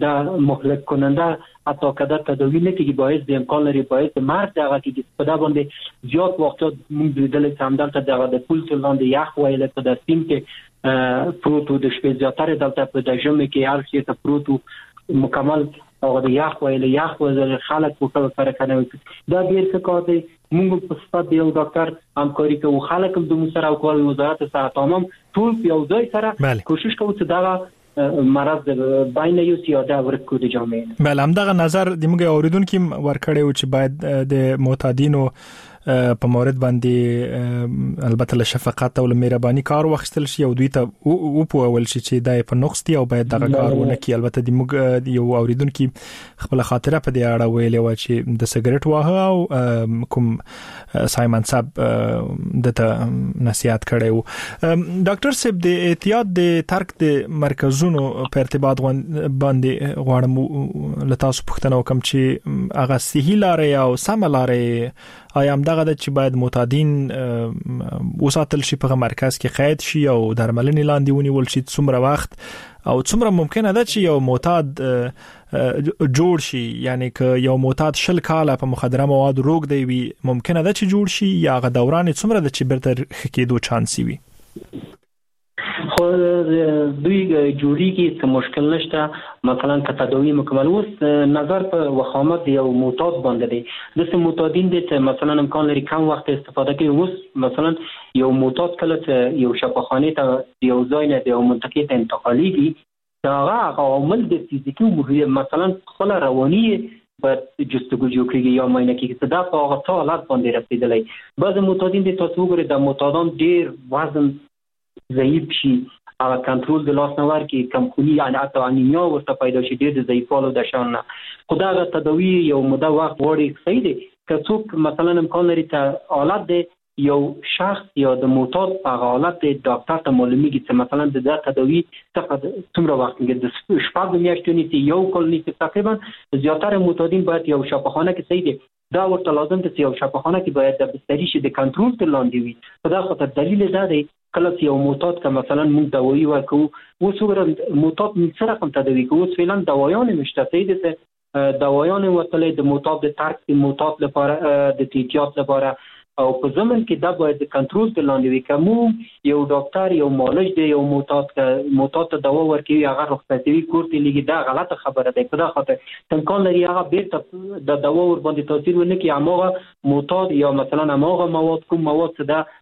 دا مهلک کننده حتی کده تداوی نه کیږي باعث د امکان لري باعث مرګ دغه کې په دا باندې زیات وخت موږ لیدل چې همدلته دغه د پول لاندې یخ ویل په د سیم کې پروتو د شپې زیاتره دلته په د ژمي کې هر څه ته پروتو مکمل او د یخ ویل یخ وزر خلک په خپل سره کوي دا ډیر څه کار دی موږ په صفات یو ډاکټر همکاري کوو خلک د مسره او کول وزارت صحت عامه ټول یو ځای سره کوشش کوو چې دا مرض باین یو سیاده ورکو د جامعې بل هم دغه نظر د موږ اوریدونکو ورکړی او چې باید د معتادینو په مورد باندې البته له شفقت او له مهرباني کار واخیستل شي او دوی ته او په ول شي چې دای په نقص دی او باید دغه کارونه کوي البته د موږ یو اوریدونکو خپل خاطره په دې اړه ویلې و چې د سیګریټ واه او کوم سایمن صاحب دته نصيحت کړو ډاکټر صاحب د احتیاط د ترک د مرکزونو په ارتباط باندې غواړم له تاسو پوښتنه وکم چې هغه صحیح لارې او سم لارې آیا هم دغه د چې باید معتادین وساتل شي په مرکز کې قید شي او درملنې لاندې ونیول شي څومره وخت او څومره ممکنه ده چې یو معتاد جوړ شي یعنی که یو معتاد شل کاله په مخدره مواد روغ دی وي ممکنه ده چې جوړ شي یا غ دوران څومره ده چې برتر خکېدو چانس وي خو دوی جوړی کې څه مشکل نشته مثلا که تداوی مکمل وس نظر په وخامت یو معتاد باندې دی د معتادین د مثلا امکان لري کم وخت استفاده کوي وس مثلا یو معتاد کله یو شفاخانه ته یو ځای نه دی او منطقه ته انتقالي دي دا هغه عوامل د فزیکي او مثلا خپل رواني په جستجو جو کوي یا مینه کې چې دا په هغه حالت باندې رسیدلای بعض معتادین د تاسو وګورئ د معتادان ډیر وزن ضعیف شي هغه کنټرول د لاس نور کې کمخونی یعنی حتی انیمیا ورته پیدا شي ډیر ضعیفالو د شان نه خدای تداوی یو مده وخت وړي صحیح دی که څوک مثلا امکان لري ته حالت دی یو شخص یا د معتاد په حالت دی ډاکټر ته معلومیږي چې مثلا د تداوی څخه څومره وخت کې د شپږ میاشتې نیسي یو کال نیسي تقریبا زیاتره معتادین باید یو شفاخانه کې صحیح دی دا ورته لازم دی چې یو شفاخانه کې باید د بستری شي د کنټرول تر لاندې وي په دا خاطر دلیل دا دی کله چې یو معتاد که مثلا موږ دوايي ورکو اوس وګورئ معتاد سره کوم تداوی کوو اوس فعلا دوايان مشته صحیح دي دوايان ورته د معتاد د ترک د معتاد لپاره د احتیاط لپاره او په زمن کې دا باید د کنټرول تر لاندې وي کوم یو ډاکټر یو معالج دی یو معتاد معتاد ته دوا ورکوي هغه رخصتوي کور ته لګي دا غلطه خبره ده په دا خاطر امکان لري هغه بیرته د دوا ور باندې تاثیر ونه کوي هغه معتاد یا مثلا هغه مواد کوم مواد څه ده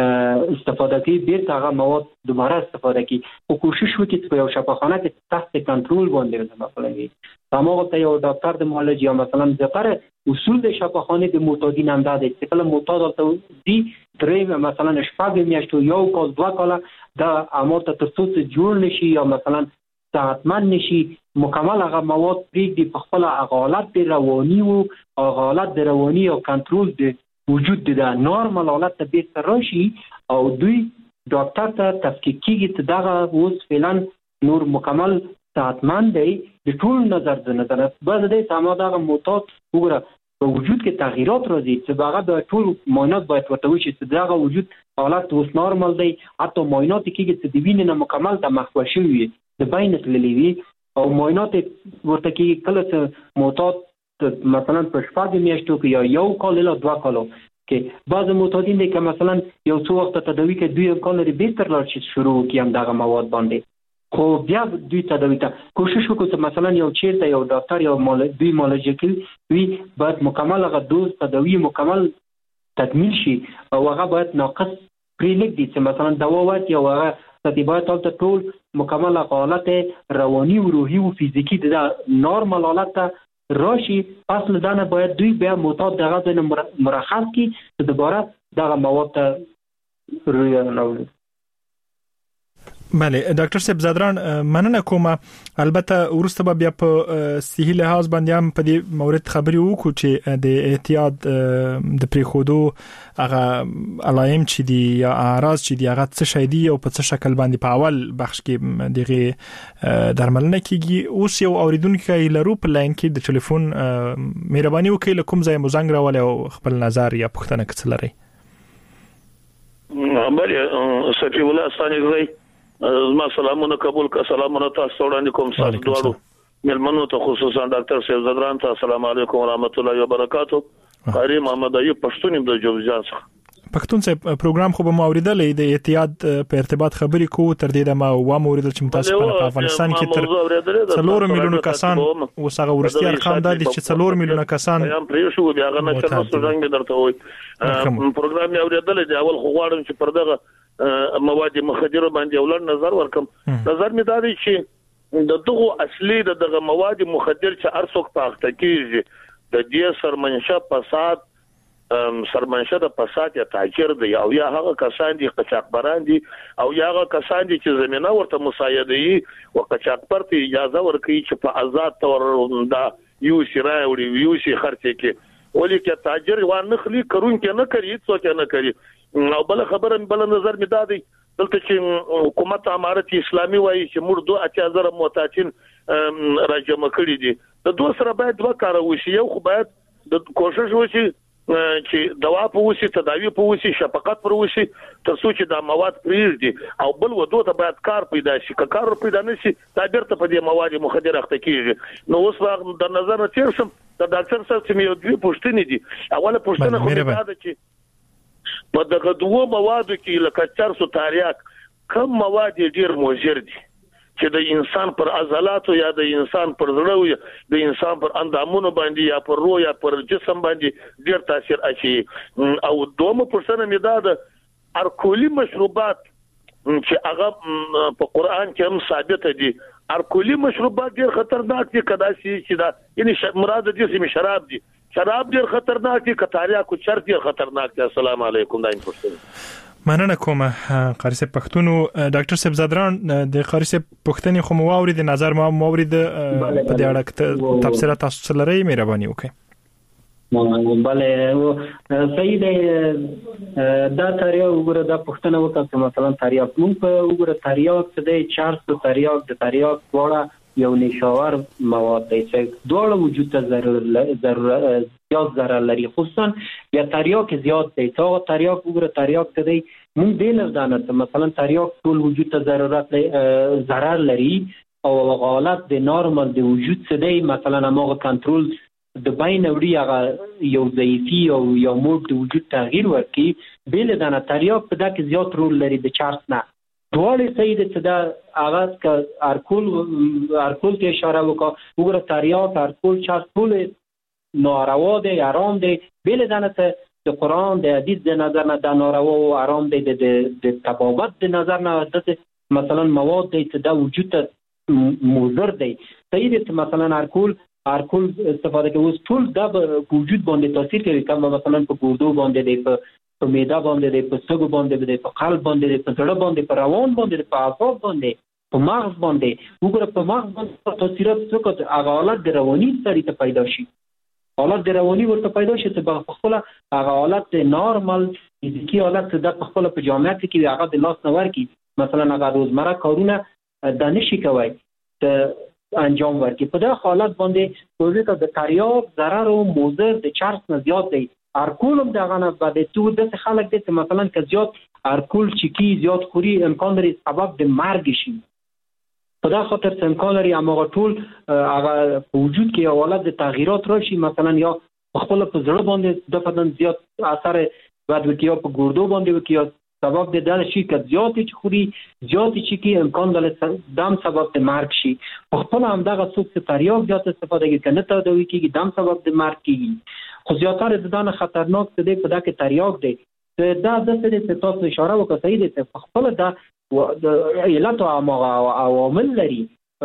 استفاده کوي بیرته هغه مواد دوباره استفاده کوي او کوشش وکړي چې یو شفاخانه کې تحت کنټرول باندې مثلا وي هغه ته یو ډاکټر د معالج یا مثلا ذکر اصول د شفاخانه د معتادین هم ده چې کله معتاد ته دي درې مثلا شپږ میاشتې یو کال دوه کال دا امر ته تاسو جوړ نشي یا مثلا صحتمند نشي مکمل هغه مواد پرېږدي په خپل حالت د رواني او حالت د رواني او کنټرول د وجود د نورمال حالت ته بیرته راشي او دوی ډاکټر ته تفکیک کیږي چې دا اوس فعلا نور مکمل صحتمند دی د ټول نظر د نظر بعد د سماده معتاد وګوره په وجود کې تغیرات راځي چې هغه د ټول معاینات باید ورته وشي چې دا وجود حالت اوس نورمال دی حتی معاینات کیږي چې د وینې نه مکمل د مخ شوی د بینت للیوي او معاینات ورته کیږي کله چې معتاد مثلا په شپږ میاشتو کې یا یو کال له دوه کالو کې بعض معتادین دي چې مثلا یو څو وخت تداوی کې دوی امکان لري بهتر لار شي شروع کیم دغه مواد باندې خو بیا دوی تداوی ته کوشش وکړي چې مثلا یو چیرته یو ډاکټر یو مال دوی مالجیکل وی باید مکمل هغه دوز تداوی مکمل تکمیل شي او هغه باید ناقص پرېلګ دي چې مثلا دوا ورکړي او هغه تطبیقات ته ټول مکمل حالت رواني او روحي او فزیکی د نورمال حالت ته راشي اصل دانه باید دوی بیا معتاد دغه ځنه مرخص کی چې دوباره دغه مواد ته روی نه بله ډاکټر صاحب زادران مننه کوم البته ورسته بیا په صحیح لحاظ باندې هم په دې مورد خبري وکړو چې د احتیاط د پریخودو هغه علایم چې دی یا اعراض چې دی هغه څه شي دی او په څه شکل باندې په اول بخش کې دغه درملنه کیږي اوس یو اوریدونکو لرو په لاین کې د ټلیفون مهرباني وکړئ کوم ځای مو زنګ راولې او خپل نظر یا پوښتنه کړئ لري بله صفی الله ثاني زما سلامونه قبول کا سلامونه تاسو وړاندې کوم تاسو دواړو ملمنو ته خصوصا ډاکټر صاحب زدران ته السلام علیکم ورحمت الله وبرکاتہ قاری محمد ایوب پښتون د جوزجان څخه پښتون صاحب پروګرام خو به موریدلې د احتیاط په ارتباط خبري کو تر دې د ما و موریدل چې متاسف په افغانستان کې تر څلور میلیونه کسان وسغه ورستي ارقام د چې څلور میلیونه کسان هم پرې شو بیا غنه چې نو څنګه درته وای پروګرام یې اوریدل دی اول خو غواړم چې پر دغه مواد مخدره باندې ولر نظر ورکم نظر می دا دی چې د دغه اصلي دغه مواد مخدر چې ارڅوک پاخته کیږي د دې سرمنشا فساد سرمنشا د فساد یا تاجر دی او یا هغه کسان دي قاچاقبران دي او یا هغه کسان دي چې زمينه ورته مساعده وي او قاچاقبر ته اجازه ورکړي چې په آزاد تور دا یو شرای او یو شي خرڅ کې ولې کې تاجر وانه خلی کرون کې نه کوي څوک نه کوي او بل خبره بل نظر می دادي دلته چې حکومت امارت اسلامي وایي چې موږ دوه اتیا زره موتاچین راجمع کړی دي د دوه سره باید دوه کار وشي یو خو باید د کوشش وشي چې دوا په وسی تداوی په وسی شفقت پر وسی تر څو چې دا مواد پریږدي او بل ودو ته باید کار پیدا شي که کار پیدا نشي دا بیرته په دې مواد مخدر اخته کیږي نو اوس وخت د نظر تیر شم د ډاکټر صاحب چې مې دوی پوښتنې دي اوله پوښتنه خو دا ده چې په دغه دوه موادو کې لکه چرسو تاریاک کم مواد ډیر مضر دي چې د انسان پر عضلاتو یا د انسان پر زړه د انسان پر اندامونو باندې یا پر روح یا پر جسم باندې ډیر تاثیر اچي او دومره پرسنه مې دا د الکولي مشروبات چې هغه په قران کې هم ثابت دي الکولي مشروبات ډیر خطرناک دي کدا چې دا یعنی مراد دي چې شراب دي شراب ډیر خطرناک دي کتاریا کو چر ډیر خطرناک دي السلام علیکم دا پرسنه مننه کوم قاری صاحب پښتون ډاکټر صاحب زدران د قاری صاحب پښتني خو مواوري د نظر ما مواوري د په دې اړه تفسیرات تاسو لري مهرباني وکړئ بله صحیح دی دا تاریخ وګوره دا پښتنه وکړه مثلا تاریخ مونږ په وګوره تاریخ څه دی چارسو تاریخ د تاریخ وړه یو نشاور مواد دی چې دوه وجود ته ضرر ضرر زیات ضرر لري خصوصا یا تاریخ زیات دی تا تاریخ وګوره تاریخ ته دی مونږ دې نه دانه مثلا تاریخ ټول وجود ته ضرورت ضرر لري او حالت د نورمال د وجود څه دی مثلا هغه کنټرول د بین وړي هغه یو ضعیفي او یو موډ د وجود تغییر ورکي بل دانه تاریخ په دغه زیات رول لري د چارت نه دوړې صحیح د صدا آغاز کا ارکول ارکول ته اشاره وکړه وګوره تاریخ ارکول چارت ټول ناروا دی آرام دی بل دانه ته د قران د حدیث د نظر نه د ناروا او آرام دی د د تبابت د نظر نه د مثلا مواد دی چې د وجود ته مضر دی صحیح دی مثلا ارکول ارکول استفاده کوي ټول د وجود باندې تاثیر کوي کوم مثلا په ګردو باندې دی په په میدا باندې د پسګو باندې د په قلب باندې د زړه باندې په روان باندې په اعصاب باندې په مغز باندې وګوره په مغز باندې تاثیرات څه هغه حالت د رواني سړی ته پیدا شي حالت د رواني ورته پیدا شي چې په خپل هغه حالت د نارمل فزیکی حالت د خپل په جامعه کې هغه د لاس نور کی مثلا هغه روزمره کارونه د نشي کوي ته انجام ورکړي په دا حالت باندې پوزیټ د تاریخ ضرر او مضر د چارت نه زیات دی ارکول هم دغه نه باندې تو د خلک د مثلا که زیات ارکول چکی زیات خوري امکان لري سبب د مرګ شي په دا خاطر امکان لري هغه ټول هغه وجود کې حالت د تغییرات راشي مثلا یا خپل په زړه باندې د بدن زیات اثر بعد وکیا په ګردو باندې وکیا سبب د دل شي که زیات چخوري زیات چکی امکان لري دم سبب د مرګ شي خپل هم دغه څوک تاریخ زیات استفاده کوي کنه ته دوی کې دم سبب د مرګ کیږي خو زیاتره د دانه خطرناک څه دی په دغه تاریخ دی دا د څه د تاسو اشاره وکړه صحیح دی په خپل د علت او عوامل لري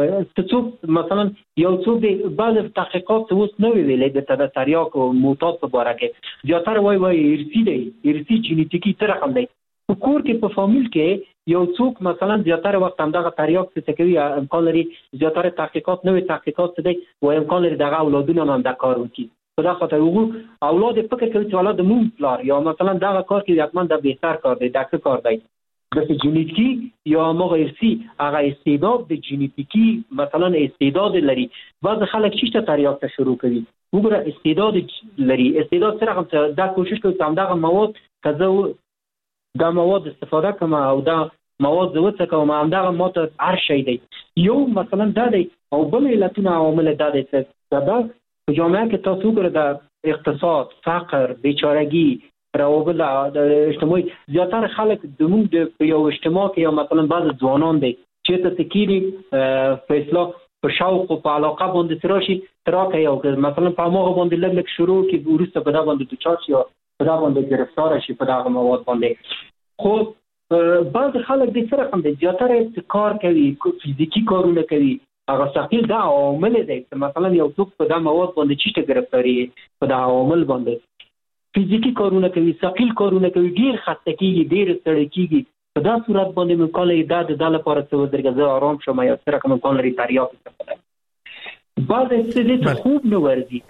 څه مثلا یو څو دی بعض تحقیقات اوس نو ویلې د تاریخ او موتات په اړه کې زیاتره وای وای ارثي دی ارثي جینیټیکي تر رقم دی په کور کې په فامیل کې یو څوک مثلا زیاتره وخت هم دغه تاریخ څه کوي امکان لري زیاتره تحقیقات نوې تحقیقات دی وای امکان لري دغه اولادونه هم د کار وکړي په دا خاطر وګورو اولاد فکر کوي چې اولاد مون پلار یا مثلا دغه کار کې حتما د بهتر کار دی دغه کار دی د جینیټیکي یا موږ ارثي هغه استعداد د جینیټیکي مثلا استعداد لري بعض خلک چې تاریخ ته شروع کوي وګوره استعداد لري استعداد سره هم دا کوشش کوي چې دغه مواد کزه دا مواد استفاده کوم او دا مواد زوڅه کوم همدغه ماته هر شي دی یو مثلا دا دی او بل علتونه عوامل دا دی چې دا په جامعه کې تاسو ګره د اقتصاد فقر بیچارهګي روابط د اجتماعي زیاتره خلک د موږ د یو اجتماع کې یا مثلا بعض ځوانان دي چې ته تکيري فیصله په شوق او په علاقه باندې تراشي تراکه یو مثلا په موغه باندې لږ لږ شروع کې ورسته په دا باندې د چارج یا په دا باندې گرفتار شي په دا مواد باندې خو بعض خلک د سره هم د زیاتره کار کوي فزیکی کارونه کوي هغه ثقيل دا عوامل دي مثلا یو څوک په دا مواد باندې چیټه گرفتاری په دا عوامل باندې فزیکی کارونه کوي ثقيل کارونه کوي ډیر خسته کیږي ډیر ستړي کیږي په دا صورت باندې مکالې دا د داله لپاره څه درګه آرام شوم یا سره کوم کال لري تاریخ څه بعض څه دې خوب نه ورزي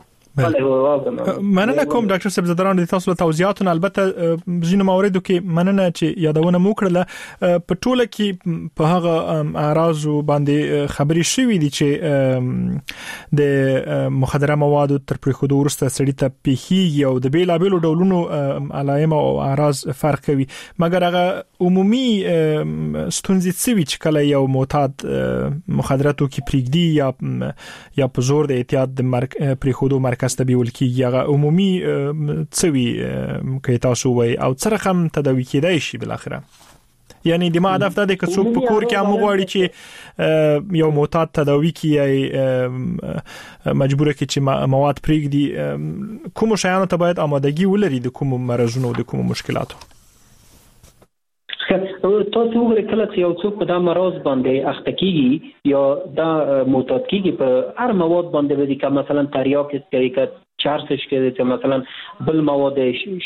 مننه کوم ډاکټر صاحب زدران د تاسو له توضیحاتونو البته ځینو مواردو کې مننه چې یادونه مو کړله په ټوله کې په هغه اعراض باندې خبري شوې دي چې د مخدره موادو تر پرېښودو وروسته سړی ته پیخي او د بیلابېلو ډولونو علائم او اعراض فرق کوي مګر هغه عمومي ستونزې څه وي چې کله یو معتاد مخدره توکي پرېږدي یا یا په زور د احتیاط د پرېښودو مرکز تبیول کیږي هغه عمومي څوي کې تاسو وای او څه رقم تداوی کیدای شي بل اخره یعنی د ما هدف دا د کڅوک په کور کې هم غواړي چې یو معتاد تداوی کیای مجبوره کې چې مواد پرېږدي کوم شیانو ته باید آمادګي ولري د کوم مرزونو د کوم مشکلاتو تاسو وګورئ کله چې یو څوک په دا مرز باندې اخته کیږي یا دا معتاد کیږي په هر مواد باندې ودی که مثلا تریاک است کوي که چرسش کوي چې مثلا بل مواد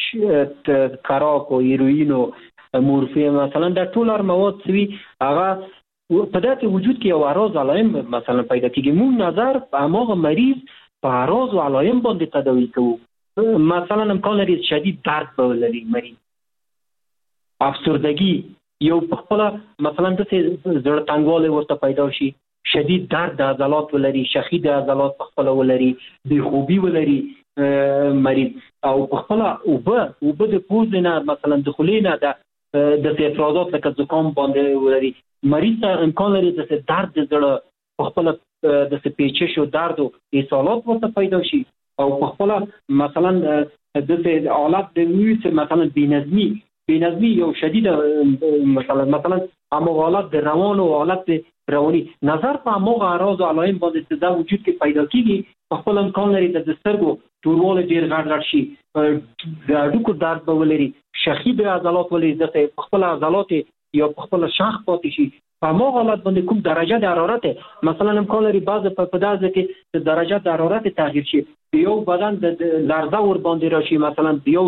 کراک او هیروئین او مورفین مثلا دا ټول هر مواد سوي هغه په دغه وجود کې یو اعراض علائم مثلا پیدا کیږي مون نظر په هغه مریض په اعراض او علائم باندې تداوی کوو مثلا امکان لري شدید درد ولري مریض افسردگی یو په خپل مثلا د زړه تنګوالی ورته پیدا شي شدید درد د عضلات ولري شخی د عضلات په خپل ولري بې خوبي ولري مریض او په خپل او به او به د پوز نه مثلا د خلینا د د افرازات لکه زکام باندې ولري مریض ته امکان لري د درد د زړه په خپل د پیچش او درد او اصالات ورته پیدا شي او په خپل مثلا د حالت د ویس مثلا بینظمی بینظمی یو شدید مثلا مثلا همو حالت د روان او حالت رواني نظر په همو اعراض او علائم باندې د وجود کې پیدا کیږي په خپل امکان لري د سترګو تورواله ډیر غټ غټ شي د اډوکو درد به ولري شخی د عضلات ولري د خپل عضلات یا په خپل شاخ پاتې شي په همو حالت باندې کوم درجه د حرارت مثلا امکان لري بعض په پدازه کې د درجه د حرارت تغییر شي یو بدن د لرزه ور باندې راشي مثلا یو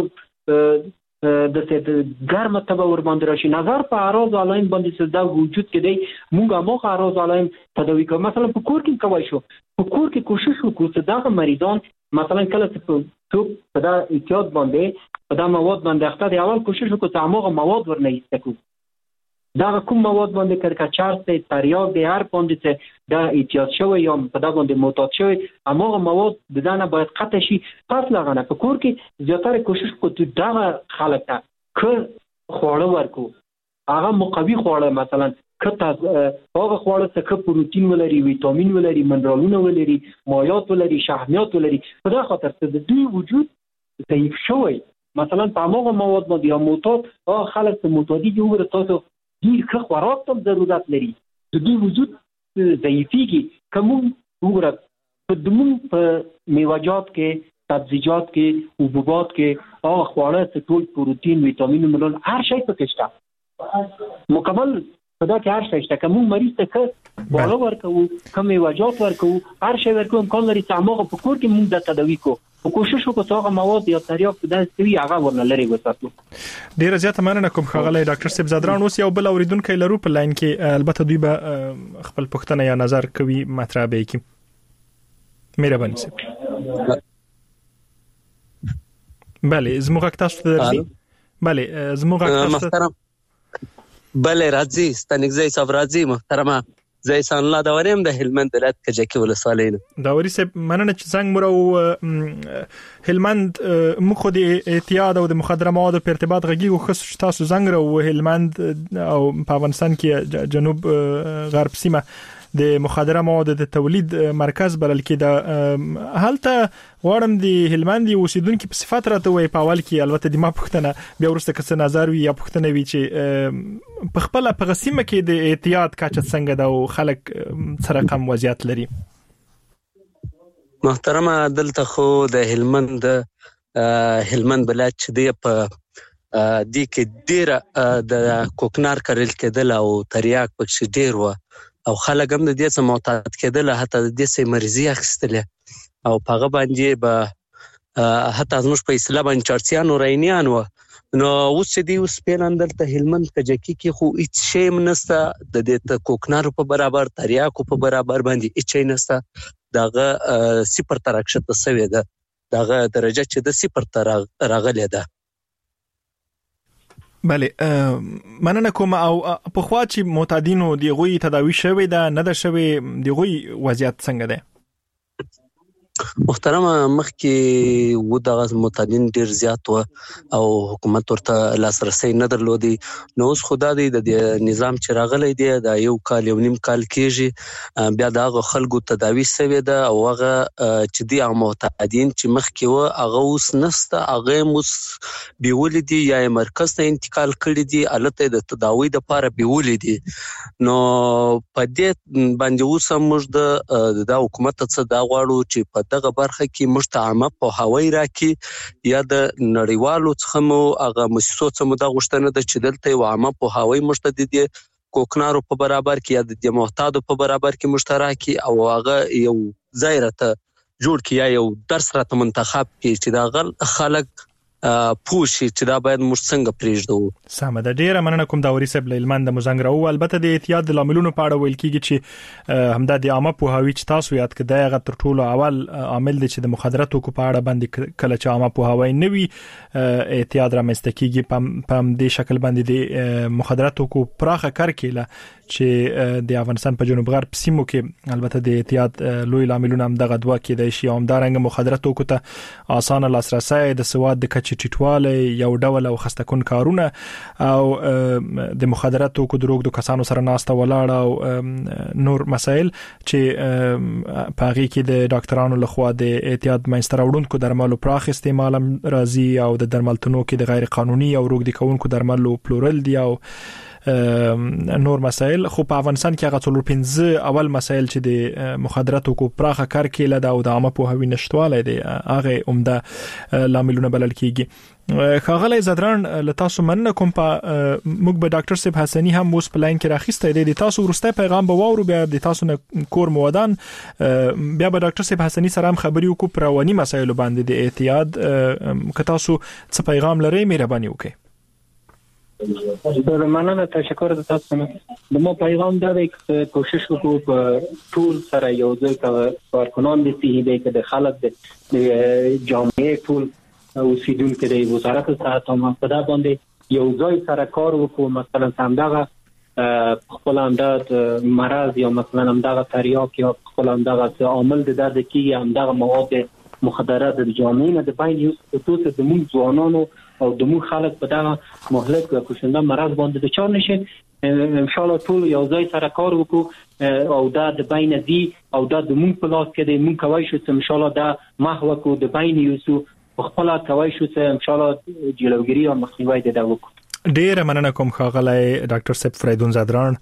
د څه ګرمه تبه ور باندې راشي نظر په اعراض علائم باندې څه د وجود کې دی موږ موږ اعراض علائم تداوی کوو مثلا په کور کې کوي شو په کور کې کوشش وکړو چې دا مریضان مثلا کله چې په دا احتیاط باندې په دا مواد باندې اخته دی اول کوشش وکړو چې هغه مواد ورنه ایستکو دا کوم مواد باندې کرکچار ته تریاک دی هر باندې چې دا احتیاط شوی یا په دا باندې معتاد شوی هغه مواد د دانه باید قطع شي پس لغنه په کور کې زیاتره کوشش وکړو دا خلک ته ک خوړه ورکو هغه مقوي خوړه مثلا کته هغه خوړه څخه پروتین ولري ویټامین ولري منرالونه ولري مایعات ولري شحمیات ولري په دا خاطر چې د دوی وجود ضعیف شوی مثلا په هغه مواد باندې یا معتاد هغه خلک ته معتادي جوړ تاسو ډیر ښه خوراک ته ضرورت لري د دوی وجود ضعیفیږي کوم وګوره په دمون په میوه‌جات کې سبزیجات کې حبوبات کې هغه خواړه چې ټول پروتین ویټامین منرال هر شی پکې شته مکمل په دا کې هر شی شته کوم مریض ته بالا ورکو کوم میوه‌جات ورکو هر شی ورکو امکان لري چې هغه په کور کې موږ د تداوی کو او کوشش وکړو چې هغه مواد یا تریاک په داسې وی هغه ورنه لري وساتو ډیره زیاته مننه کوم خغلی ډاکټر صاحب زادران اوس یو بل اوریدونکو لرو په لاین کې البته دوی به خپل پوښتنه یا نظر کوي مطرح به کی مهرباني صاحب بله زموږ تاسو ته درځي بله زموږ تاسو محترم بله راځي ستنګزي صاحب راځي محترمه زه احسان الله داوریم د هلمند ولایت کجکی ولسوالۍ نه داوري صاحب مننه چې څنګه مرو هلمند مخ د اعتیاد او د مخدره موادو په ارتباط غږیږي خو تاسو څنګه رو هلمند او په افغانستان کې جنوب غرب سیمه د مخدره موادو د تولید مرکز بلل کې د حالته غواړم د هلمند اوسیدونکو په صفات راته وي په اول کې البته د ما پښتنه بیا ورسته کس نظر وي یا پښتنه وي چې په خپل په قسمه کې د احتیاط کاچ څنګه د خلک سره کم وضعیت لري. محترمه دلته خو د هلمند هلمند ولایت چې دی په دې کې ډیر د کوکنار کارل کېدل او تریاک پکې ډیر و او خلک هم د دې څخه معتاد کېدل حتی د دې سه مرزي اخیستل او پاغه باندې به حتی زموږ په اصطلاح باندې چارسیان او رینیان و نو اوس دې اوس پیلاندل ته هلمند کجکی کې خو هیڅ شی منسته د دې کوکنارو په برابر تریاکو په برابر باندې هیڅ شی نسته دغه صفر تر راکشته سوی ده دغه درجه چې د صفر تر راغلی ده. بله مننه کوم او په خوا چې معتادینو دی غوي تداوی شوی ده نه ده شوی دی غوي وضعیت څنګه ده؟ محترمه مخکې و دغه معتادین ډیر زیات و او حکومت ورته لاسرسي نه درلودي نو اوس خدا دې د نظام چې راغلی دی دا یو کال یو نیم کال کېږي بیا دغه خلکو تداوی شوی ده او هغه چې دی معتادین چې مخکې و هغه اوس نسته هغه موس بیول دي یا مرکز ته انتقال کړي دي الته د تداوی د لپاره بیول دي نو په دې باندې اوس موږ د د حکومت څخه دا غواړو چې په دغه برخه کې مشتعمه په هوای راکې یا د نړیوالو څخه مو هغه مؤسسو څخه مو د غوښتنه د چې دلته یو عامه په هوای مشتدد کوکنارو په برابر کې یا د معتادو په برابر کې مشترکي او هغه یو ځای راته جوړ کړي یا یو درس راته منتخب کړي چې دا غل خلک پوښي چې دا باید موږ څنګه پریږدو. سم ده ډیره مننه کوم داوري صاحب هلمند مزنګ راو البته د احتیاط د لاملونو په اړه ویل کیږي چې همدا د عامه په هوی چې تاسو یاد کړئ هغه تر ټولو اول عامل دی چې د مخدراتو په اړه باندې کله چې عامه په هوی نوي احتیاط رامنځته کیږي په دې شکل باندې د مخدراتو کو پراخه کار کیله چې د افغانستان په جنوب غرب سیمو کې البته د احتیاط لوی لاملونه هم دغه دوا کې د شي اومدارنګ مخدراتو کو ته اسانه لاسرسي د سواد د کچ ټیټواله یو ډول او خستکون کارونه او د مخدراتو کو دروغ د کسانو سره ناسته ولاړ او نور مسائل چې پاغي کې د ډاکټرانو لخوا د احتیاط منستر وړونکو درملو پراخ استعمال راځي او د درملتونو کې د غیر قانوني او روغ دي کوونکو درملو پلورل دي او نور مسائل خو په افغانستان کې هغه څلور پنځه اول مسائل چې د مخدراتو کو پراخه کار کېله دا او د عامه په هوی نشټواله دي هغه عمده لاملونه بلل کیږي. خاغلی زدران لتاسو مننه کوم په موږ به ډاکټر صاحب حسنی هم اوس په لاین کې راخسته دي تاسو ورسته پیغام به وورو بیا د تاسو نه کور مودان بیا به ډاکټر صاحب حسنی سره هم خبري وکړو پر رواني مسایلو باندې د احتیاط که تاسو څه پیغام لرئ مهرباني وکړئ. مننه تشکر د تاسو نه د مو پیغام دا دی چې کوشش وکړو په ټول سره یو ځای کارکنان دي چې د خلک د جامعې ټول اوسیدونکو د وزارت صحت او مقصد باندې یو ځای سره کار وکړو مثلا څنګه خپل انداز مرض یا مثلا همدغه تریاک یا خپل اندغه عامل د درد کې همدغه مواد مخدرات د جامعې نه د باندې یو څه د موږ ځوانانو او د موږ خلک په دغه مهلک او کوشنده مرض باندې د چار نشي ان شاء الله ټول یو ځای سره کار وکړو او دا د بین دي او دا د موږ په لاس کې دی موږ کوي چې ان شاء الله دا محو کو د بین یوسو خپل کوي چې ان شاء الله جلوګری او مخنیوي د دا وکړو. ډیر مننه کوم خاغلی ډاکټر صاحب فریدون زدران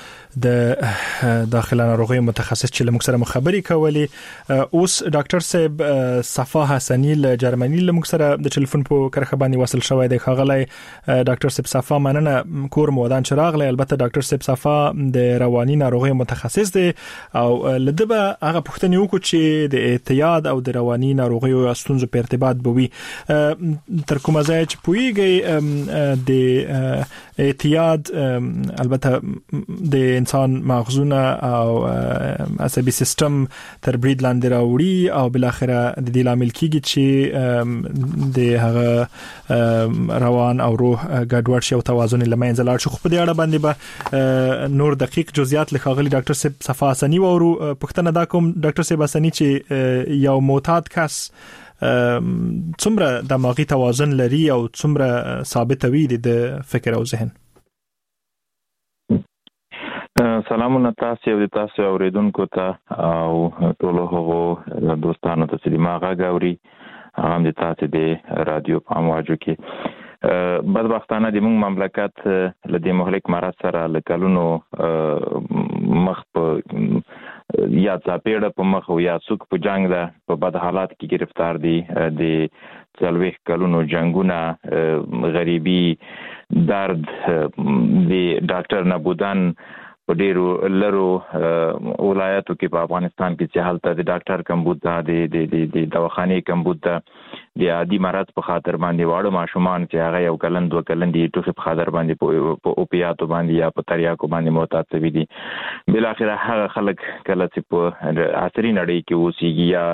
د داخله ناروغي متخصص چې لمک سره مخابري کولی اوس ډاکټر صاحب صفا حسنی له جرمني لمک سره د ټلیفون په کرخه باندې وصل شوی دی خاغلی ډاکټر صاحب صفا مننه کور مودان چراغ له البته ډاکټر صاحب صفا د رواني ناروغي متخصص دی او لدبه هغه پوښتنه وکړو چې د احتیاط او د رواني ناروغي او ستونزو په ارتباط بوي تر کومه ځای چې پویږي د احتیاط البته د انسان مغزونه او عصبي سیستم تر برید لاندې راوړي او بل اخره د دې لامل کیږي چې د هغه روان او روح ګډوډ شي او توازن لمنځه لاړ شي. خو په دې اړه باندې به نور دقیق جزئیات لخواغلی ډاکټر صاحب صفا حسنی وورو. پښتنه دا کوم ډاکټر صاحب حسنی چې یو معتاد کس څومره دماغي توازن لري او څومره ثابت وي د فکر او ذهن؟ سلامونه تاسو او تاسو اوریدونکو ته او ټول هغه دوستانو ته چې ما غاوري هم د تاسو د رادیو په امواجو کې بدبختانه د موږ مملکت لدې مهلک مرض سره لکلونو مخ په یا ځاپېړه په مخ او یا څوک په جنگ ده په بد حالات کې گرفتار دي. د څلويخ کلونو جنگونه غریبي درد د ډاکټر نبودن په ډیرو لرو ولایتو کې په افغانستان کې چې حالت د ډاکټر کمبود ده د د د دواخانې کمبود ده د عادي مرض په خاطر باندې واړو ماشومان چې هغه یو کلن دوه کلن دي ټوخي په خاطر باندې په اوپیاتو باندې یا په تریاکو باندې معتاد شوي دي. بل اخر هغه خلک کله چې په عصري نړۍ کې اوسېږي یا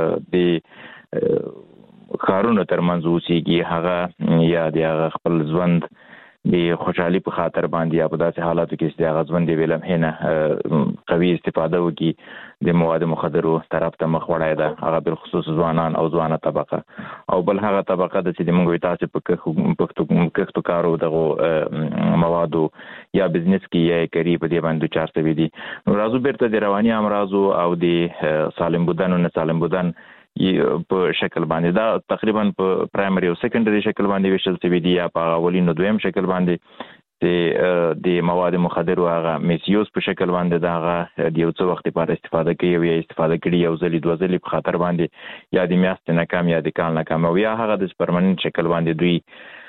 د کارونو ترمنځ اوسېږي هغه یا د خپل ژوند د خوشحالي په خاطر باندې یا په داسې حالاتو کې چې هغه ژوند دی ویلم هنه قوي استفاده وکي د مواد مخدرو طرف ته مخ وړای ده هغه بل خصوص ځوانان او ځوانه طبقه او بل هغه طبقه د چې موږ تاسو په پښتو کارو دغه موادو یا بزنس کې یې کوي په دې باندې چار څه وی دي. نو راځو بیرته د رواني امراض او د سالم بودن او نه سالم بودن په شکل باندې دا تقریبا په پرایمري او سیکنډري شکل باندې ویشل شوی دی یا په اولینو دویم شکل باندې د د مواد مخدرو هغه میسیوز په شکل باندې دا هغه د یو څو وخت لپاره استفاده کوي یا استفاده کړي یو ځلې دوه ځلې په خاطر باندې یا د میاشتې ناکام یا د کال ناکام او یا هغه د پرمننت شکل باندې دوی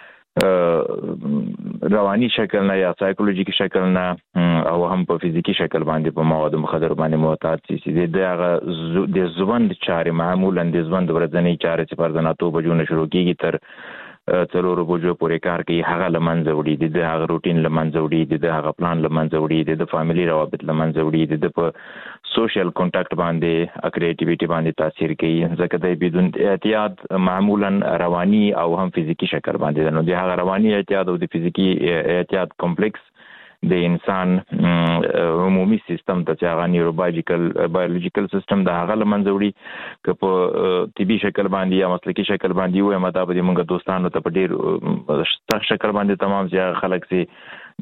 رواني شکل نه یا سایکولوژیکي شکل نه او هم په فزیکی شکل باندې په مواد مخدر باندې معتاد شي. دغه د ژوند چارې معمولا د ژوند ورځنی چارې چې پردناتو بجونه شروع کیږي تر څلورو بجو پورې کار کوي هغه لمنځه وړي د هغه روټین لمنځه وړي د هغه پلان لمنځه وړي د فاميلي روابط لمنځه وړي د په سوشل کنټاکټ باندې اکریټیویټي باندې تاثیر کوي ځکه د بدون احتیاط معمولا رواني او هم فزیکی شکل باندې نو د هغه رواني احتیاط او د فزیکی احتیاط کمپلیکس د انسان عمومي سیستم ته چې هغه نیوروبایولوژیکل بایولوژیکل سیستم د هغه لمنځه وړي که په طبي شکل باندې یا مسلکي شکل باندې وي مطابق موږ دوستانو ته په ډیر سخت شکل باندې تمام ځای خلک سي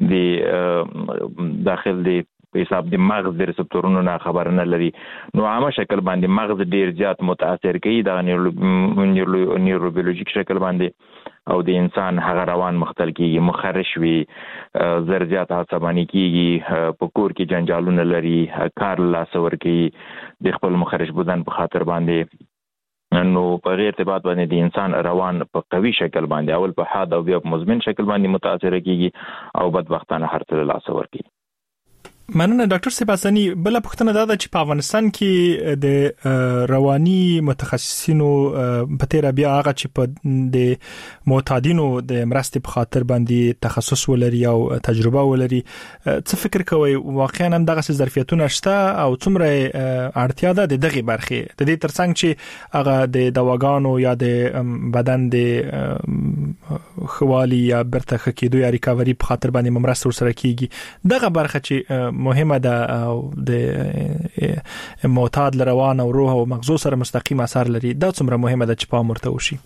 د داخل دی په حساب د مغز د ریسپټورونو نه خبر نه لري نو عامه شکل باندې مغز ډیر زیات متاثر کوي د نیوروبیولوژیک شکل باندې او د انسان هغه روان مختل کیږي مخرش وي زر زیات عصبانی کیږي په کور کې جنجالونه لري کار لاسور کوي د خپل مخرش بدن په خاطر باندې نو په غیر ارتباط باندې د انسان روان په قوي شکل باندې اول په حاد او بیا په مزمن شکل باندې متاثر کیږي او بدبختانه هر څه لاسور کوي. مننه ډاکټر صاحب حسنی. بل پوښتنه دا ده چې په افغانستان کې د رواني متخصصینو په تیر بیا هغه چې په د معتادینو د مرستې په خاطر باندې تخصص ولري او تجربه ولري څه فکر کوي واقعا هم دغه ظرفیتونه شته او څومره اړتیا ده د دغه برخه د دې ترڅنګ چې هغه د دواګانو یا د بدن د خوالي یا برته خکېدو یا ریکاوري په خاطر باندې مرسته ورسره کیږي دغه برخه چې مهمه ده او د معتاد لروان او روح او مغزو سره مستقیم اثر لري دا څومره مهمه ده چې پام ورته وشي؟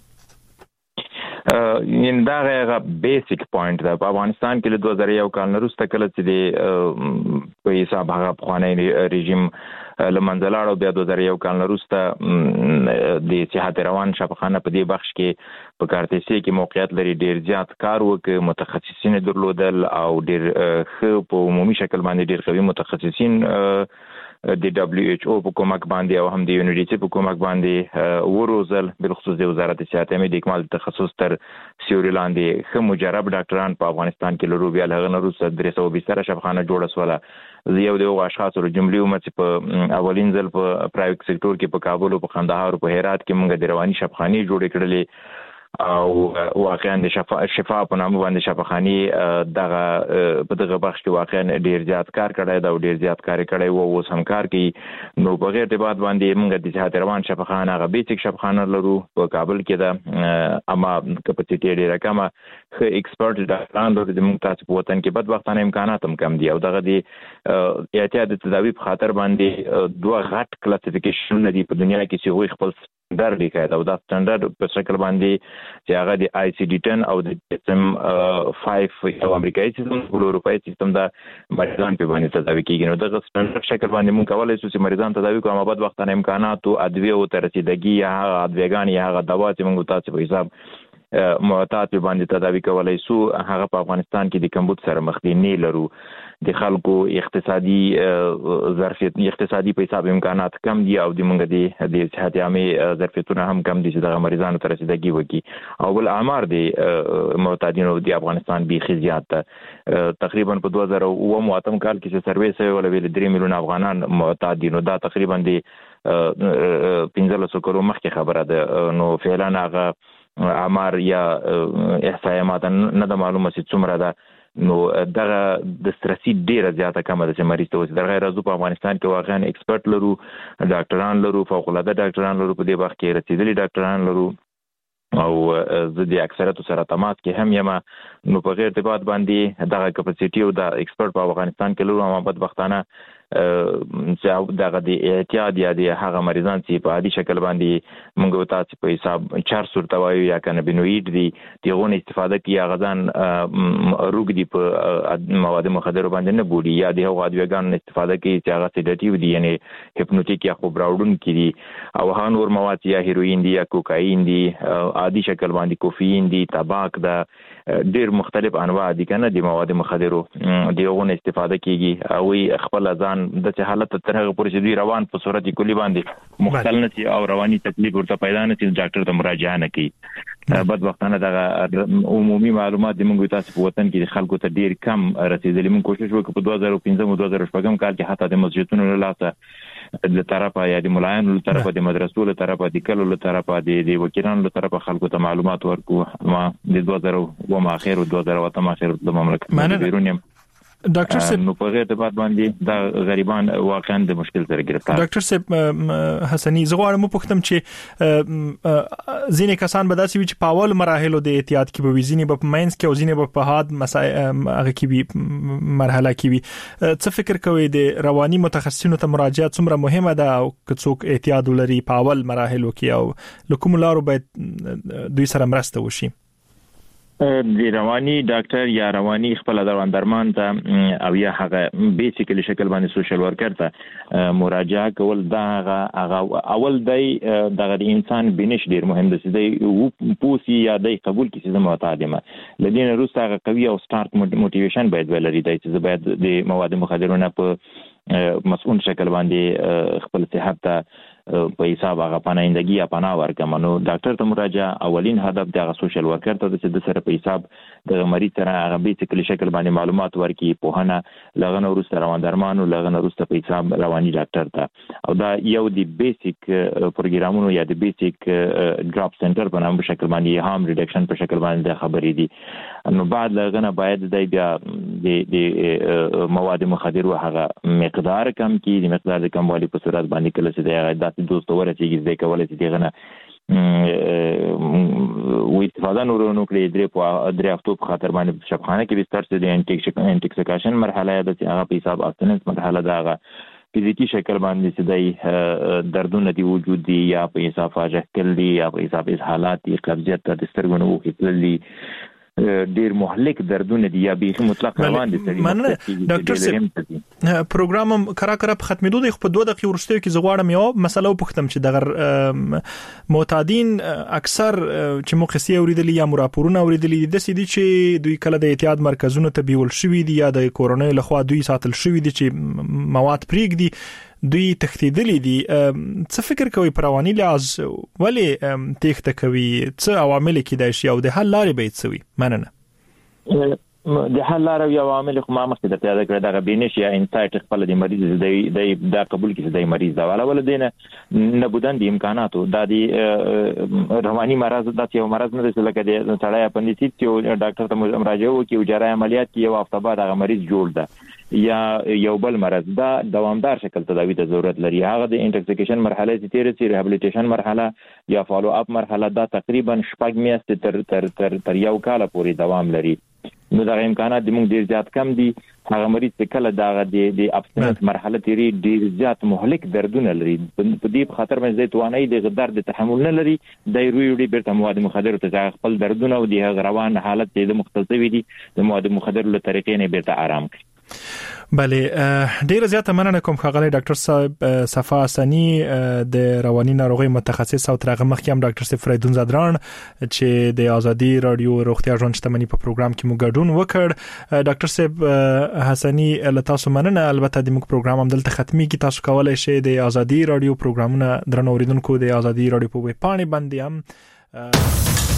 ان دا غیر بیسیک پوینټ ده په افغانستان کې د دوه زره یو کال وروسته کله چې د په حساب هغه خوانی رژیم لمنځلاړو بیا دوه زره یو کال وروسته د صحت روان شفاخانه په دې بخش کې په کارتسي کې موقعیت لري ډیر زیات کار وکړي متخصصین درلودل او ډیر خو په عمومي شکل باندې ډیر قوي متخصصین د دبليو ایچ او په کومک باندې او هم د یونیورسيټي په کومک باندې وروزل بل خصوص د وزارت صحت امید اکمال تخصص تر سیوري لاندې خو مجرب ډاکټران په افغانستان کې لرو بیا لغه نروسه درې سوه بیست شفاخانه جوړه سواله یو د اشخاصو جملې ومت په اولین ځل په پرایویت سکتور کې په کابل او په قندهار او په هرات کې موږ د رواني شفاخانه جوړې کړلې او واقعا د شفا شفا په نامه باندې شفاخاني دغه په دغه بخش کې واقعا ډیر زیات کار کړی دا ډیر زیات کار کړی وو اوس هم کار کوي. نو په غیر د بعد باندې موږ د صحت روان شفاخانه غو بیسیک شفاخانه لرو په کابل کې دا اما کپاسټي ډیره کمه خو ایکسپرت ډاکټران لرو د موږ تاسو په وطن کې بدبختانه امکانات هم کم دي او دغه د احتیاط تداوی په خاطر باندې دوه غټ کلاسیفیکیشن دي په دنیا کې چې وي خپل ستاندرد لیکي دا د ستاندرد په شکل باندې چې هغه د آی سی ډي ټن او د سیستم پنځه او امریکایي سیستم او اروپایي سیستم دا مریضان په باندې تداوی کیږي. نو دغه ستاندرد شکل باندې موږ کولای شو چې مریضان تداوی کوو په بدبختانه امکانات او ادویه او ترسیدګي یا هغه ادویګان یا هغه دوا چې موږ تاسو په حساب معتاد باندې تداوی کولای شو. هغه په افغانستان کې د کمبود سره مخ دي نه لرو د خلکو اقتصادي ظرفیت اقتصادي په حساب امکانات کم دي او د موږ د صحت عامه ظرفیتونه هم کم دي چې د مریضانو تر رسیدګي وکي او بل اعمار د معتادینو د افغانستان به خزيات تقریبا په دوه زره اووه اتم کال کې چې سروې سوي ولې درې میلیون افغانان معتادینو دا تقریبا د پنځه لسو کلو مخکې خبره ده. نو فعلا هغه اعمار یا احصایات نه د معلومه چې څومره ده نو دغه د سترسي ډیره زیاته کمه ده چې مریض ته وسه درغه راځو په افغانستان کې واقعا ایکسپرت لرو ډاکټران لرو فوق العاده ډاکټران لرو په دې وخت کې رسیدلي ډاکټران لرو او زه د اکثریت سره تماس کې هم یم. نو په غیر ارتباط باندې دغه کپاسټي او د ایکسپرت په افغانستان کې لرو هم بدبختانه چې دغه د احتیاط یا د هغه مریضان چې په عادي شکل باندې موږ تاسو په حساب چار صورت وایو یا کنابینوئید دي دغه استفاده کوي غزان روغ دي په مواد مخدر باندې نه بودي یا د هغه ادویګان استفاده کوي چې هغه سیډیټیو دي یعنی هپنوټیک یا خو براوډون کوي او هغه نور مواد یا هیروین دي یا کوکاین دي عادي شکل باندې کوفین دي تباک دا ډیر مختلف انواع دي کنه د مواد مخدرو دغه استفاده کیږي او خپل ځان د حالت تر هغه پورې چې روان په صورت کلی باندې مختل نشي او رواني تکلیف ورته پیدا نه شي ډاکټر ته مراجعه نه کوي. بدبختانه دغه عمومي معلومات د موږ تاسو په وطن کې خلکو ته ډیر کم رسیدلی. موږ کوشش وکړو په دوه زره پنځه او دوه زره شپږم کال کې حتی د مسجدونو له لاسه د طرفه یا د ملایانو له طرفه د مدرسو له طرفه د کلو له طرفه د وکیلانو له طرفه خلکو ته معلومات ورکو. ما د دوه زره و ما اخر او دوه زره اتم اخر د مملکت بیرونیم ډاکټر صاحب نو په غیر د بعد باندې دا غریبان واقعا د مشکل سره گرفتار. ډاکټر صاحب حسنی زغوارم پختم چې ځینې کسان به داسې وي چې په اول مراحلو د احتیاط کې به وزینی په ماینس کې او ځینې په حاد مسای هغه کې وي مرحله کې وي. څه فکر کوي د رواني متخصصینو ته مراجعه څومره مهمه ده او که څوک احتیاط ولري په اول مراحلو کې او لکوم لارو باید دوی سره مرسته وشي؟ د رواني ډاکټر یا رواني خپل دروان درمان ته او یا هغه بیسیکلی شکل باندې سوشل ورکر ته مراجعه کول دا هغه اول دی دغه انسان بنش ډیر مهم دی چې پوسی یا د قبول کیسه د معتادمه لدین روسته هغه قوي او سٹارک موټیویشن باید ولري دی چې باید د مواد مخدرونه په مسؤل شکل باندې خپل صحت ته په حساب هغه پناهندګي یا پناه ورکړم. نو ډاکټر ته مراجعه اولین هدف د سوشل ورکر ته د سره په حساب د مریض سره هغه بیسیکلی شکل باندې معلومات ورکړي په هنه لغنه ورسته روان درمانو لغنه ورسته په حساب رواني ډاکټر ته او دا یو دی بیسیک پروګرامونو یا د بیسیک ډراپ سنټر په نامه شکل باندې هارم ریډکشن په شکل باندې خبرې دي. نو بعد لغنه باید د بیا د مواد مخدر او هغه مقدار کم کی د مقدار د کموالي په صورت باندې کله چې د دوست ورته کې د کولای چې دغه و استفاده نور نو کړی درې په درې هفتو په خاطر باندې شپخانه کې بستر څه د انټیکسیکیشن مرحله ده چې هغه په حساب اپسنس مرحله ده فزیکی شکل باندې چې د دردونه دی وجود دی یا په حساب فاجکل دی یا په حساب حالات قبضیت د سترګونو وکړلې ډیر مهلک دردونه دي یا به مطلق روان دي. ډاکټر صاحب پروګرام کرا کرا په ختمېدو د په دوه دقیقې ورسته کې زغواړم یو مسله وپختم چې دغه معتادین اکثر چې مخسي اوریدلی یا راپورونه اوریدلی د سې دي چې دوی کله د احتیاط مرکزونو ته بیول شوې دي یا د کورونې لخوا دوی ساتل شوې دي چې مواد پریګ دي دوی تختیدلی دي. څه فکر کوي پرواني لحاظ ولی تخته کوي څه عوامل کې دای شي او د حل لارې به څه وي؟ مننه. د حل لار او عوامل خو ما مخکې درته یاد کړل دا بینش یا انسایټ خپل د مریض د د قبول کې د مریض دا ولا ول دینه نه بودن د امکاناتو دا د رواني مرز د یو مرز نه رسول کده سړی اپندیسیت چې ډاکټر ته مراجعه وکي او جراحي عملیات کې یو هفته بعد هغه مریض جوړ ده یا یو بل مرز دا دوامدار شکل تداوی ته ضرورت لري هغه د انټوکسیکیشن مرحله چې تیر سي ریهابلیټیشن مرحله یا فالو اپ مرحله دا تقریبا شپږ میاشتې تر تر تر تر یو کال پورې دوام لري نو دا امکانات د موږ ډیر زیات کم دي هغه مریض چې کله دا د د ابستنس مرحله تیری ډیر زیات مهلک دردونه لري په دې خاطر باندې توانای د درد تحمل نه لري د رویوډي بیرته مواد مخدر ته خپل دردونه او د روان حالت د مختلفي دي د مواد مخدر له طریقې نه بیرته آرام کوي بله ډیر زیاته مننه کوم ښاغلی ډاکټر صاحب صفا حسنی د رواني ناروغي متخصص او ترغه مخکې هم ډاکټر صاحب فریدون زادران چې د ازادي رادیو روغتیا ژوند شتمنۍ په پروګرام کې مو ګډون وکړ ډاکټر صاحب حسنی له تاسو مننه البته د موږ پروګرام هم دلته ختمي کی تاسو کولای شئ د ازادي رادیو پروګرامونه درنو اوریدونکو د ازادي رادیو په ویب پاڼه باندې هم